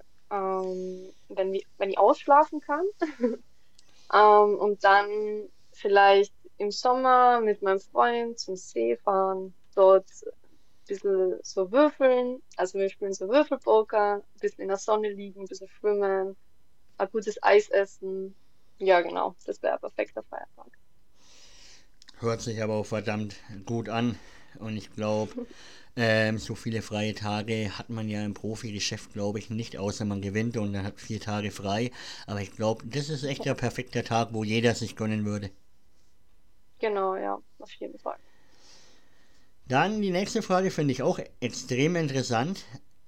Speaker 3: wenn ich ausschlafen kann. Und dann vielleicht im Sommer mit meinem Freund zum See fahren, dort ein bisschen so würfeln. Also wir spielen so Würfelpoker, ein bisschen in der Sonne liegen, ein bisschen schwimmen, ein gutes Eis essen. Ja, genau, das wäre ein perfekter Feiertag.
Speaker 2: Hört sich aber auch verdammt gut an. Und ich glaube, so viele freie Tage hat man ja im Profigeschäft, glaube ich, nicht, außer man gewinnt und dann hat 4 Tage frei. Aber ich glaube, das ist echt der perfekte Tag, wo jeder sich gönnen würde.
Speaker 3: Genau, ja, auf jeden Fall.
Speaker 2: Dann die nächste Frage finde ich auch extrem interessant.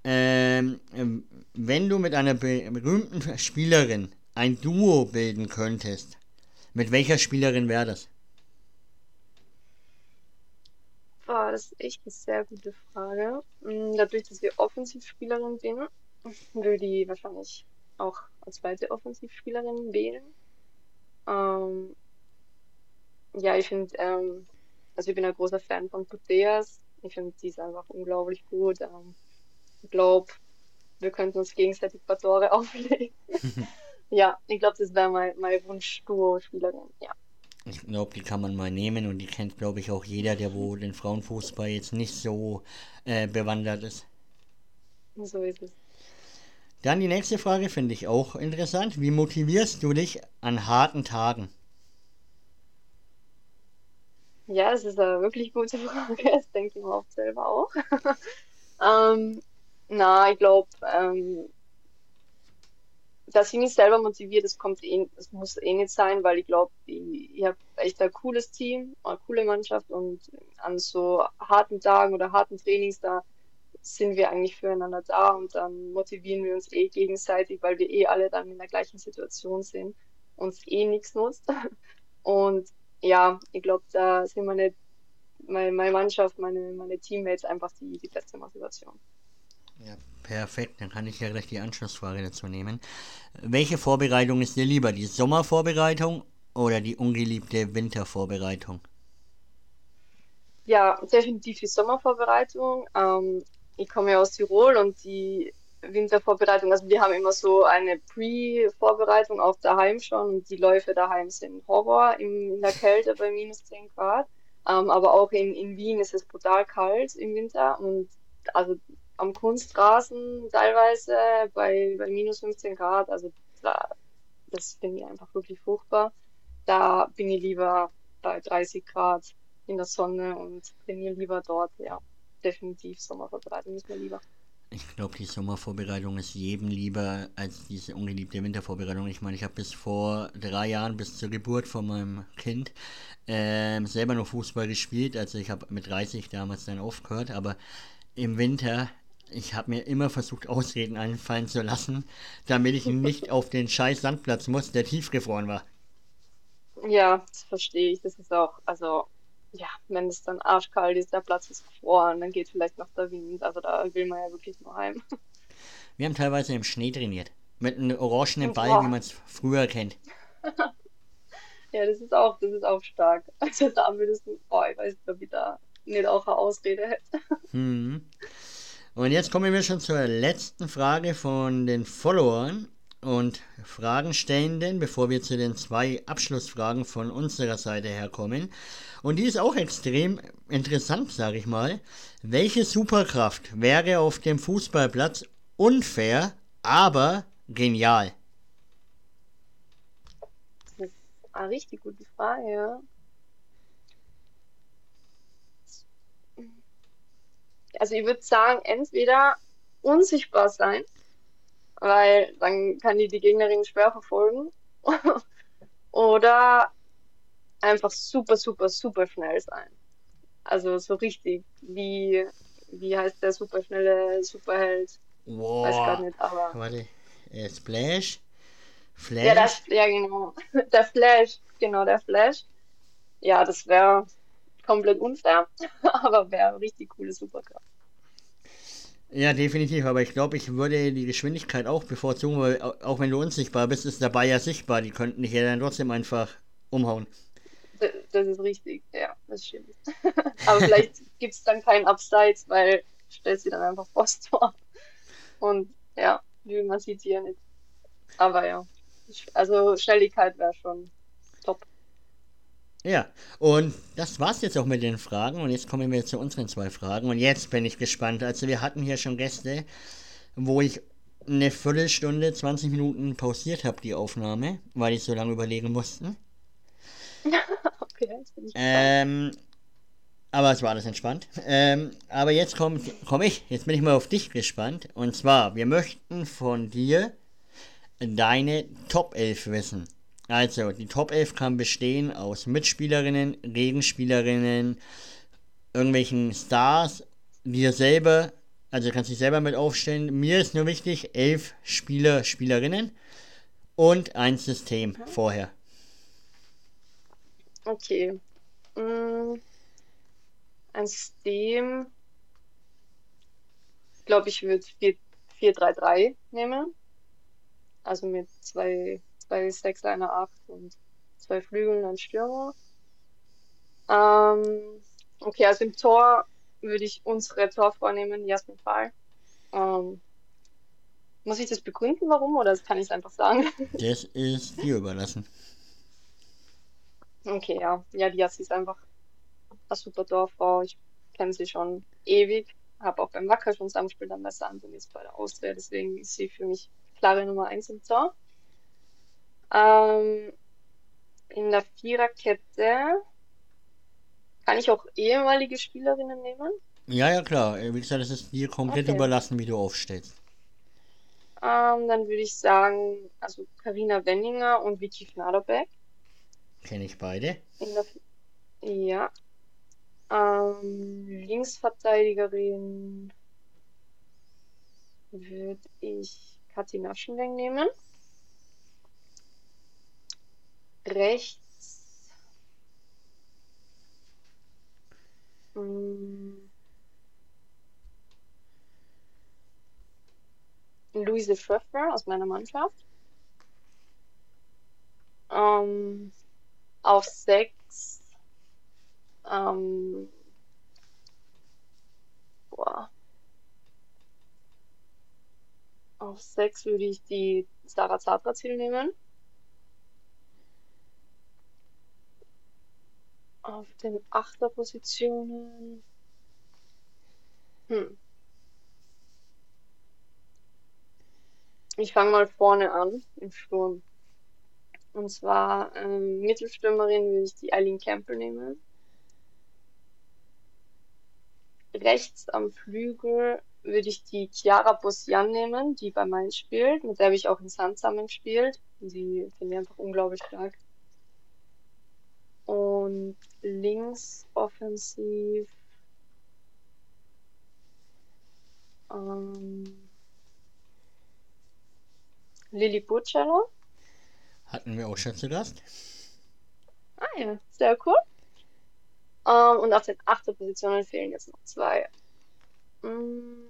Speaker 2: Wenn du mit einer berühmten Spielerin ein Duo bilden könntest, mit welcher Spielerin wäre das?
Speaker 3: Boah, das ist echt eine sehr gute Frage. Dadurch, dass ich Offensivspielerin bin, würde ich wahrscheinlich auch als zweite Offensivspielerin wählen. Ähm, ja, also ich bin ein großer Fan von Putellas. Ich finde, die ist einfach unglaublich gut. Ich glaube, wir könnten uns gegenseitig ein paar Tore auflegen. Ja, ich glaube, das wäre mein Wunsch-Duo-Spielerin. Ja,
Speaker 2: Ich glaube, die kann man mal nehmen und die kennt, glaube ich, auch jeder, der wo den Frauenfußball jetzt nicht so bewandert ist.
Speaker 3: so ist es.
Speaker 2: Dann die nächste Frage finde ich auch interessant. Wie motivierst du dich an harten Tagen?
Speaker 3: Ja, es ist eine wirklich gute Frage. Das denke ich mir oft selber auch. Ähm, ich glaube, dass ich mich selber motiviert, das muss eh nicht sein, weil ich glaube, ich habe echt ein cooles Team, eine coole Mannschaft und an so harten Tagen oder harten Trainings, da sind wir eigentlich füreinander da und dann motivieren wir uns eh gegenseitig, weil wir eh alle dann in der gleichen Situation sind, uns eh nichts nutzt. Und ja, ich glaube, da sind meine Mannschaft, meine Teammates einfach die beste Motivation.
Speaker 2: Ja, perfekt. Dann kann ich ja gleich die Anschlussfrage dazu nehmen. Welche Vorbereitung ist dir lieber? Die Sommervorbereitung oder die ungeliebte Wintervorbereitung?
Speaker 3: Ja, definitiv die Sommervorbereitung. Ich komme ja aus Tirol und die Wintervorbereitung, also wir haben immer so eine Pre-Vorbereitung auch daheim schon und die Läufe daheim sind Horror in der Kälte bei -10 Grad. Aber auch in Wien ist es brutal kalt im Winter und also am Kunstrasen teilweise bei -15 Grad, also da, das finde ich einfach wirklich furchtbar. Da bin ich lieber bei 30 Grad in der Sonne und trainiere lieber dort. Ja, definitiv Sommervorbereitung ist mir lieber.
Speaker 2: Ich glaube, die Sommervorbereitung ist jedem lieber als diese ungeliebte Wintervorbereitung. Ich meine, ich habe bis vor 3 Jahren, bis zur Geburt von meinem Kind, selber noch Fußball gespielt. Also ich habe mit 30 damals dann aufgehört, aber im Winter, ich habe mir immer versucht, Ausreden einfallen zu lassen, damit ich nicht auf den scheiß Sandplatz muss, der tiefgefroren war.
Speaker 3: Ja, das verstehe ich. Das ist auch, also, ja, wenn es dann arschkalt ist, der Platz ist gefroren, dann geht vielleicht noch der Wind. Also da will man ja wirklich nur heim.
Speaker 2: Wir haben teilweise im Schnee trainiert. Mit einem orangenen Ball, wie
Speaker 3: Boah,
Speaker 2: man es früher kennt.
Speaker 3: ja, das ist auch stark. Also da würdest du, boah, ich weiß nicht, ob ich da nicht auch eine Ausrede hätte.
Speaker 2: Hm. Und jetzt kommen wir schon zur letzten Frage von den Followern und Fragenstellenden, bevor wir zu den 2 Abschlussfragen von unserer Seite herkommen. Und die ist auch extrem interessant, sage ich mal. Welche Superkraft wäre auf dem Fußballplatz unfair, aber genial?
Speaker 3: Das ist eine richtig gute Frage, ja. Also ich würde sagen, entweder unsichtbar sein, weil dann kann die Gegnerin schwer verfolgen. Oder einfach super, super, super schnell sein. Also so richtig, wie heißt der superschnelle Superheld? Weiß gerade
Speaker 2: Wow,
Speaker 3: nicht, aber
Speaker 2: warte, Splash,
Speaker 3: ja,
Speaker 2: Flash.
Speaker 3: ja genau. Der Flash, genau, der Flash. Ja, das wäre komplett unfair, aber wäre eine richtig coole Superkraft.
Speaker 2: Ja, definitiv, aber ich glaube, ich würde die Geschwindigkeit auch bevorzugen, weil auch wenn du unsichtbar bist, ist dabei ja sichtbar. Die könnten dich ja dann trotzdem einfach umhauen.
Speaker 3: Das ist richtig, ja, das stimmt. Aber vielleicht gibt's dann keinen Abseits, weil stellt sie dann einfach Post vor. Und ja, wie man sieht sie ja nicht. Aber ja, also Schnelligkeit wäre schon top.
Speaker 2: Ja, und das war's jetzt auch mit den Fragen. Und jetzt kommen wir zu unseren 2 Fragen. Und jetzt bin ich gespannt. Also wir hatten hier schon Gäste, wo ich eine Viertelstunde, 20 Minuten pausiert habe, die Aufnahme, weil ich so lange überlegen musste.
Speaker 3: Okay, jetzt bin ich gespannt.
Speaker 2: Ähm, aber es war alles entspannt. Aber jetzt komm ich. Jetzt bin ich mal auf dich gespannt. Und zwar, wir möchten von dir deine Top 11 wissen. Also, die Top 11 kann bestehen aus Mitspielerinnen, Gegenspielerinnen, irgendwelchen Stars, dir selber, also du kannst dich selber mit aufstellen. Mir ist nur wichtig, 11 Spieler, Spielerinnen und ein System
Speaker 3: Mhm.
Speaker 2: vorher. 'Vorher.
Speaker 3: Okay. Mm, 11 Spieler, Spielerinnen und ein System. Okay. Mm, 11 Spieler, Spielerinnen und ein System vorher. Okay. Mm, 11 Spieler, Spielerinnen und ein System vorher. Okay. 11 Spieler, Spielerinnen und ein System vorher. Okay. 11 Spieler, Spielerinnen und ein System vorher. Okay. ein System, ich glaube, ich würde 4-3-3 nehmen. Also mit zwei Sechser, einer Acht und zwei Flügeln, ein Stürmer. Ähm, okay, also im Tor würde ich unsere Torfrau nehmen, Jasmin Fahl. Ähm, muss ich das begründen, warum, oder kann ich es einfach sagen?
Speaker 2: Das ist dir überlassen.
Speaker 3: Okay, ja. Ja, die Jassi ist einfach eine super Torfrau. Ich kenne sie schon ewig. Habe auch beim Wacker schon zusammengespielt an der Sand und jetzt bei der Austria. Deswegen ist sie für mich klare Nummer eins im Tor. Ähm, in der Viererkette kann ich auch ehemalige Spielerinnen nehmen.
Speaker 2: Ja, ja, klar. Wie gesagt, es ist dir komplett
Speaker 3: Okay.
Speaker 2: überlassen, wie du aufstellst.
Speaker 3: Dann würde ich sagen, also Karina Wenninger und Vicky Fnaderbeck
Speaker 2: Kenne ich beide.
Speaker 3: in der, ja. Linksverteidigerin würde ich Kathi Naschenweng nehmen. Rechts, mh, Luise Schöffler aus meiner Mannschaft. Ähm, auf 6, ähm, boah, auf 6 würde ich die Sarah Zadrazil nehmen. Auf den Achterpositionen, hm, ich fange mal vorne an, im Sturm. Und zwar Mittelstürmerin würde ich die Eileen Campbell nehmen. Rechts am Flügel würde ich die Chiara Bosjan nehmen, die bei Mainz spielt. Mit der habe ich auch in Sand zusammen gespielt. Die finde ich einfach unglaublich stark. Und links offensiv ähm, Lilly Burcella.
Speaker 2: Hatten wir auch schon zu Gast.
Speaker 3: Ah ja, sehr cool. Und auf den Achterpositionen fehlen jetzt noch zwei. Mm,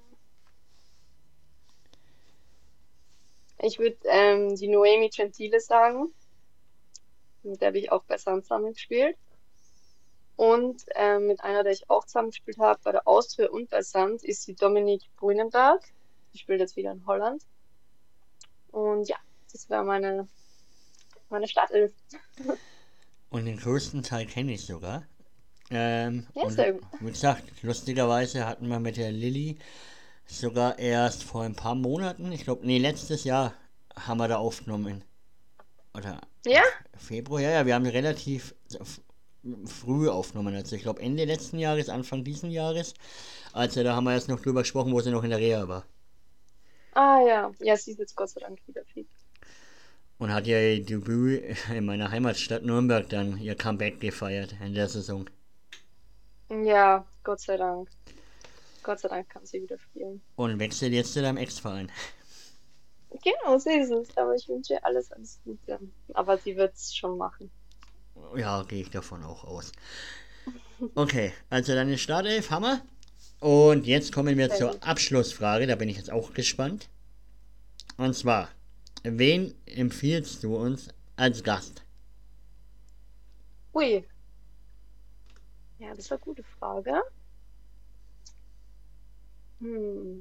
Speaker 3: Ich würde die Noemi Gentile sagen. Mit der habe ich auch bei Sand zusammengespielt. Und mit einer, der ich auch zusammengespielt habe, bei der Austria und bei Sand, ist die Dominique Brunenberg. Die spielt jetzt wieder in Holland. Und ja, das wäre meine Startelf.
Speaker 2: Und den größten Teil kenne ich sogar.
Speaker 3: Ja,
Speaker 2: Und
Speaker 3: sehr gut.
Speaker 2: wie gesagt, lustigerweise hatten wir mit der Lilly sogar erst vor ein paar Monaten, ich glaube, nee, letztes Jahr haben wir da aufgenommen. Oder
Speaker 3: Ja?
Speaker 2: Februar, ja, ja, wir haben relativ früh aufgenommen. Also ich glaube Ende letzten Jahres, Anfang diesen Jahres. Also da haben wir erst noch drüber gesprochen, wo sie noch in der Reha war.
Speaker 3: Ah ja. Ja, sie ist jetzt Gott sei Dank wieder fit.
Speaker 2: Und hat ja ihr Debüt in meiner Heimatstadt Nürnberg dann ihr Comeback gefeiert in der Saison.
Speaker 3: Ja, Gott sei Dank. Gott sei Dank kann sie wieder spielen.
Speaker 2: Und wechselt jetzt zu deinem Ex-Verein.
Speaker 3: Genau, so ist es. Aber ich wünsche ihr alles Gute. Aber sie wird es schon machen.
Speaker 2: Ja, gehe ich davon auch aus. Okay, also deine Startelf haben wir. Und jetzt kommen wir
Speaker 3: Sehr
Speaker 2: zur
Speaker 3: gut.
Speaker 2: Abschlussfrage, da bin ich jetzt auch gespannt. Und zwar, wen empfiehlst du uns als Gast?
Speaker 3: Ui, ja, das ist eine gute Frage. Hm.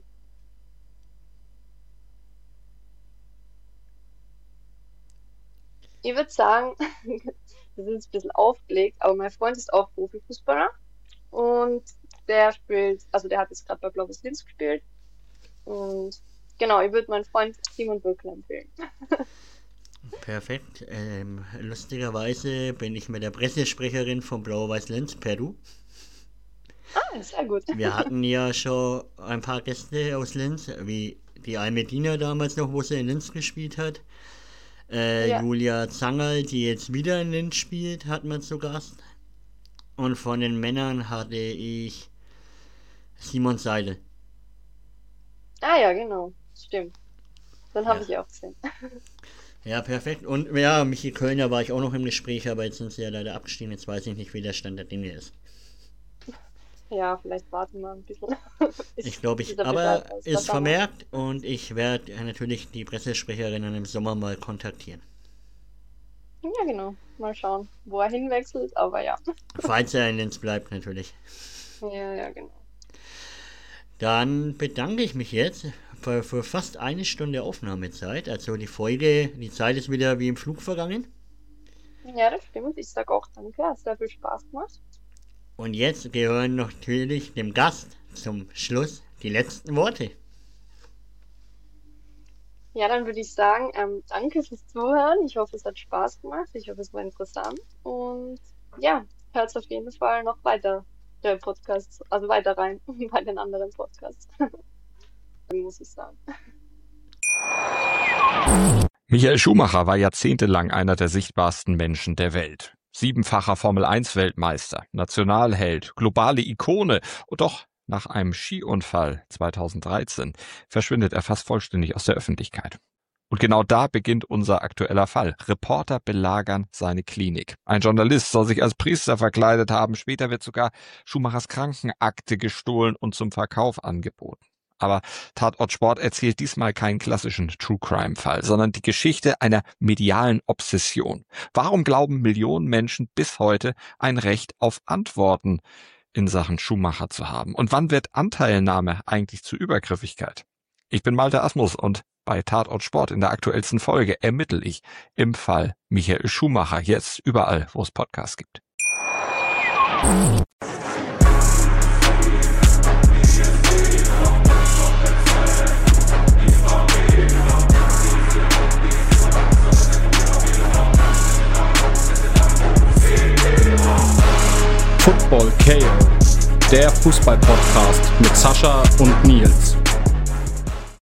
Speaker 3: Ich würde sagen, das ist jetzt ein bisschen aufgelegt, aber mein Freund ist auch Profifußballer und der spielt, also der hat jetzt gerade bei Blaues Linz gespielt und genau, ich würde meinen Freund Simon Böckler empfehlen.
Speaker 2: Perfekt. Lustigerweise bin ich mit der Pressesprecherin von Blau-Weiß Linz, Peru.
Speaker 3: Ah, sehr gut.
Speaker 2: Wir hatten ja schon ein paar Gäste aus Linz, wie die Almedina damals noch, wo sie in Linz gespielt hat.
Speaker 3: Ja.
Speaker 2: Julia Zangerl, die jetzt wieder in Linz spielt, hatten wir zu Gast. Und von den Männern hatte ich Simon Seidel.
Speaker 3: Ah ja, genau. Stimmt. Dann habe
Speaker 2: Ja.
Speaker 3: ich auch gesehen.
Speaker 2: Ja, perfekt. Und ja, Michi Kölner war ich auch noch im Gespräch, aber jetzt sind sie ja leider abgestiegen. Jetzt weiß ich nicht, wie der Stand der Dinge ist.
Speaker 3: ja, vielleicht warten wir ein bisschen.
Speaker 2: Ich glaube,
Speaker 3: Bis er
Speaker 2: aber
Speaker 3: Bescheid weiß, was
Speaker 2: ist
Speaker 3: er macht.
Speaker 2: vermerkt und ich werde natürlich die Pressesprecherinnen im Sommer mal kontaktieren.
Speaker 3: Ja, genau. Mal schauen, wo er hinwechselt, aber ja.
Speaker 2: Falls er in Linz bleibt, natürlich.
Speaker 3: Ja, genau.
Speaker 2: Dann bedanke ich mich jetzt für fast eine Stunde Aufnahmezeit. Also die Zeit ist wieder wie im Flug vergangen.
Speaker 3: Ja, das stimmt. Ich sag auch danke. Hat sehr viel Spaß gemacht.
Speaker 2: Und jetzt gehören natürlich dem Gast zum Schluss die letzten Worte.
Speaker 3: Ja, dann würde ich sagen, danke fürs Zuhören. Ich hoffe, es hat Spaß gemacht. Ich hoffe, es war interessant. Und ja, hört auf jeden Fall noch weiter, der Podcast, also weiter rein bei den anderen Podcasts. Muss ich sagen.
Speaker 4: Michael Schumacher war jahrzehntelang einer der sichtbarsten Menschen der Welt. 7-facher Formel-1-Weltmeister, Nationalheld, globale Ikone. Und doch, nach einem Skiunfall 2013 verschwindet er fast vollständig aus der Öffentlichkeit. Und genau da beginnt unser aktueller Fall. Reporter belagern seine Klinik. Ein Journalist soll sich als Priester verkleidet haben. Später wird sogar Schumachers Krankenakte gestohlen und zum Verkauf angeboten. Aber Tatort Sport erzählt diesmal keinen klassischen True-Crime-Fall, sondern die Geschichte einer medialen Obsession. Warum glauben Millionen Menschen bis heute, ein Recht auf Antworten in Sachen Schumacher zu haben? Und wann wird Anteilnahme eigentlich zu Übergriffigkeit? Ich bin Malte Asmus und bei Tatort Sport in der aktuellsten Folge ermittle ich im Fall Michael Schumacher, jetzt überall, wo es Podcasts gibt.
Speaker 1: Football KO, der Fußball-Podcast mit Sascha und Nils.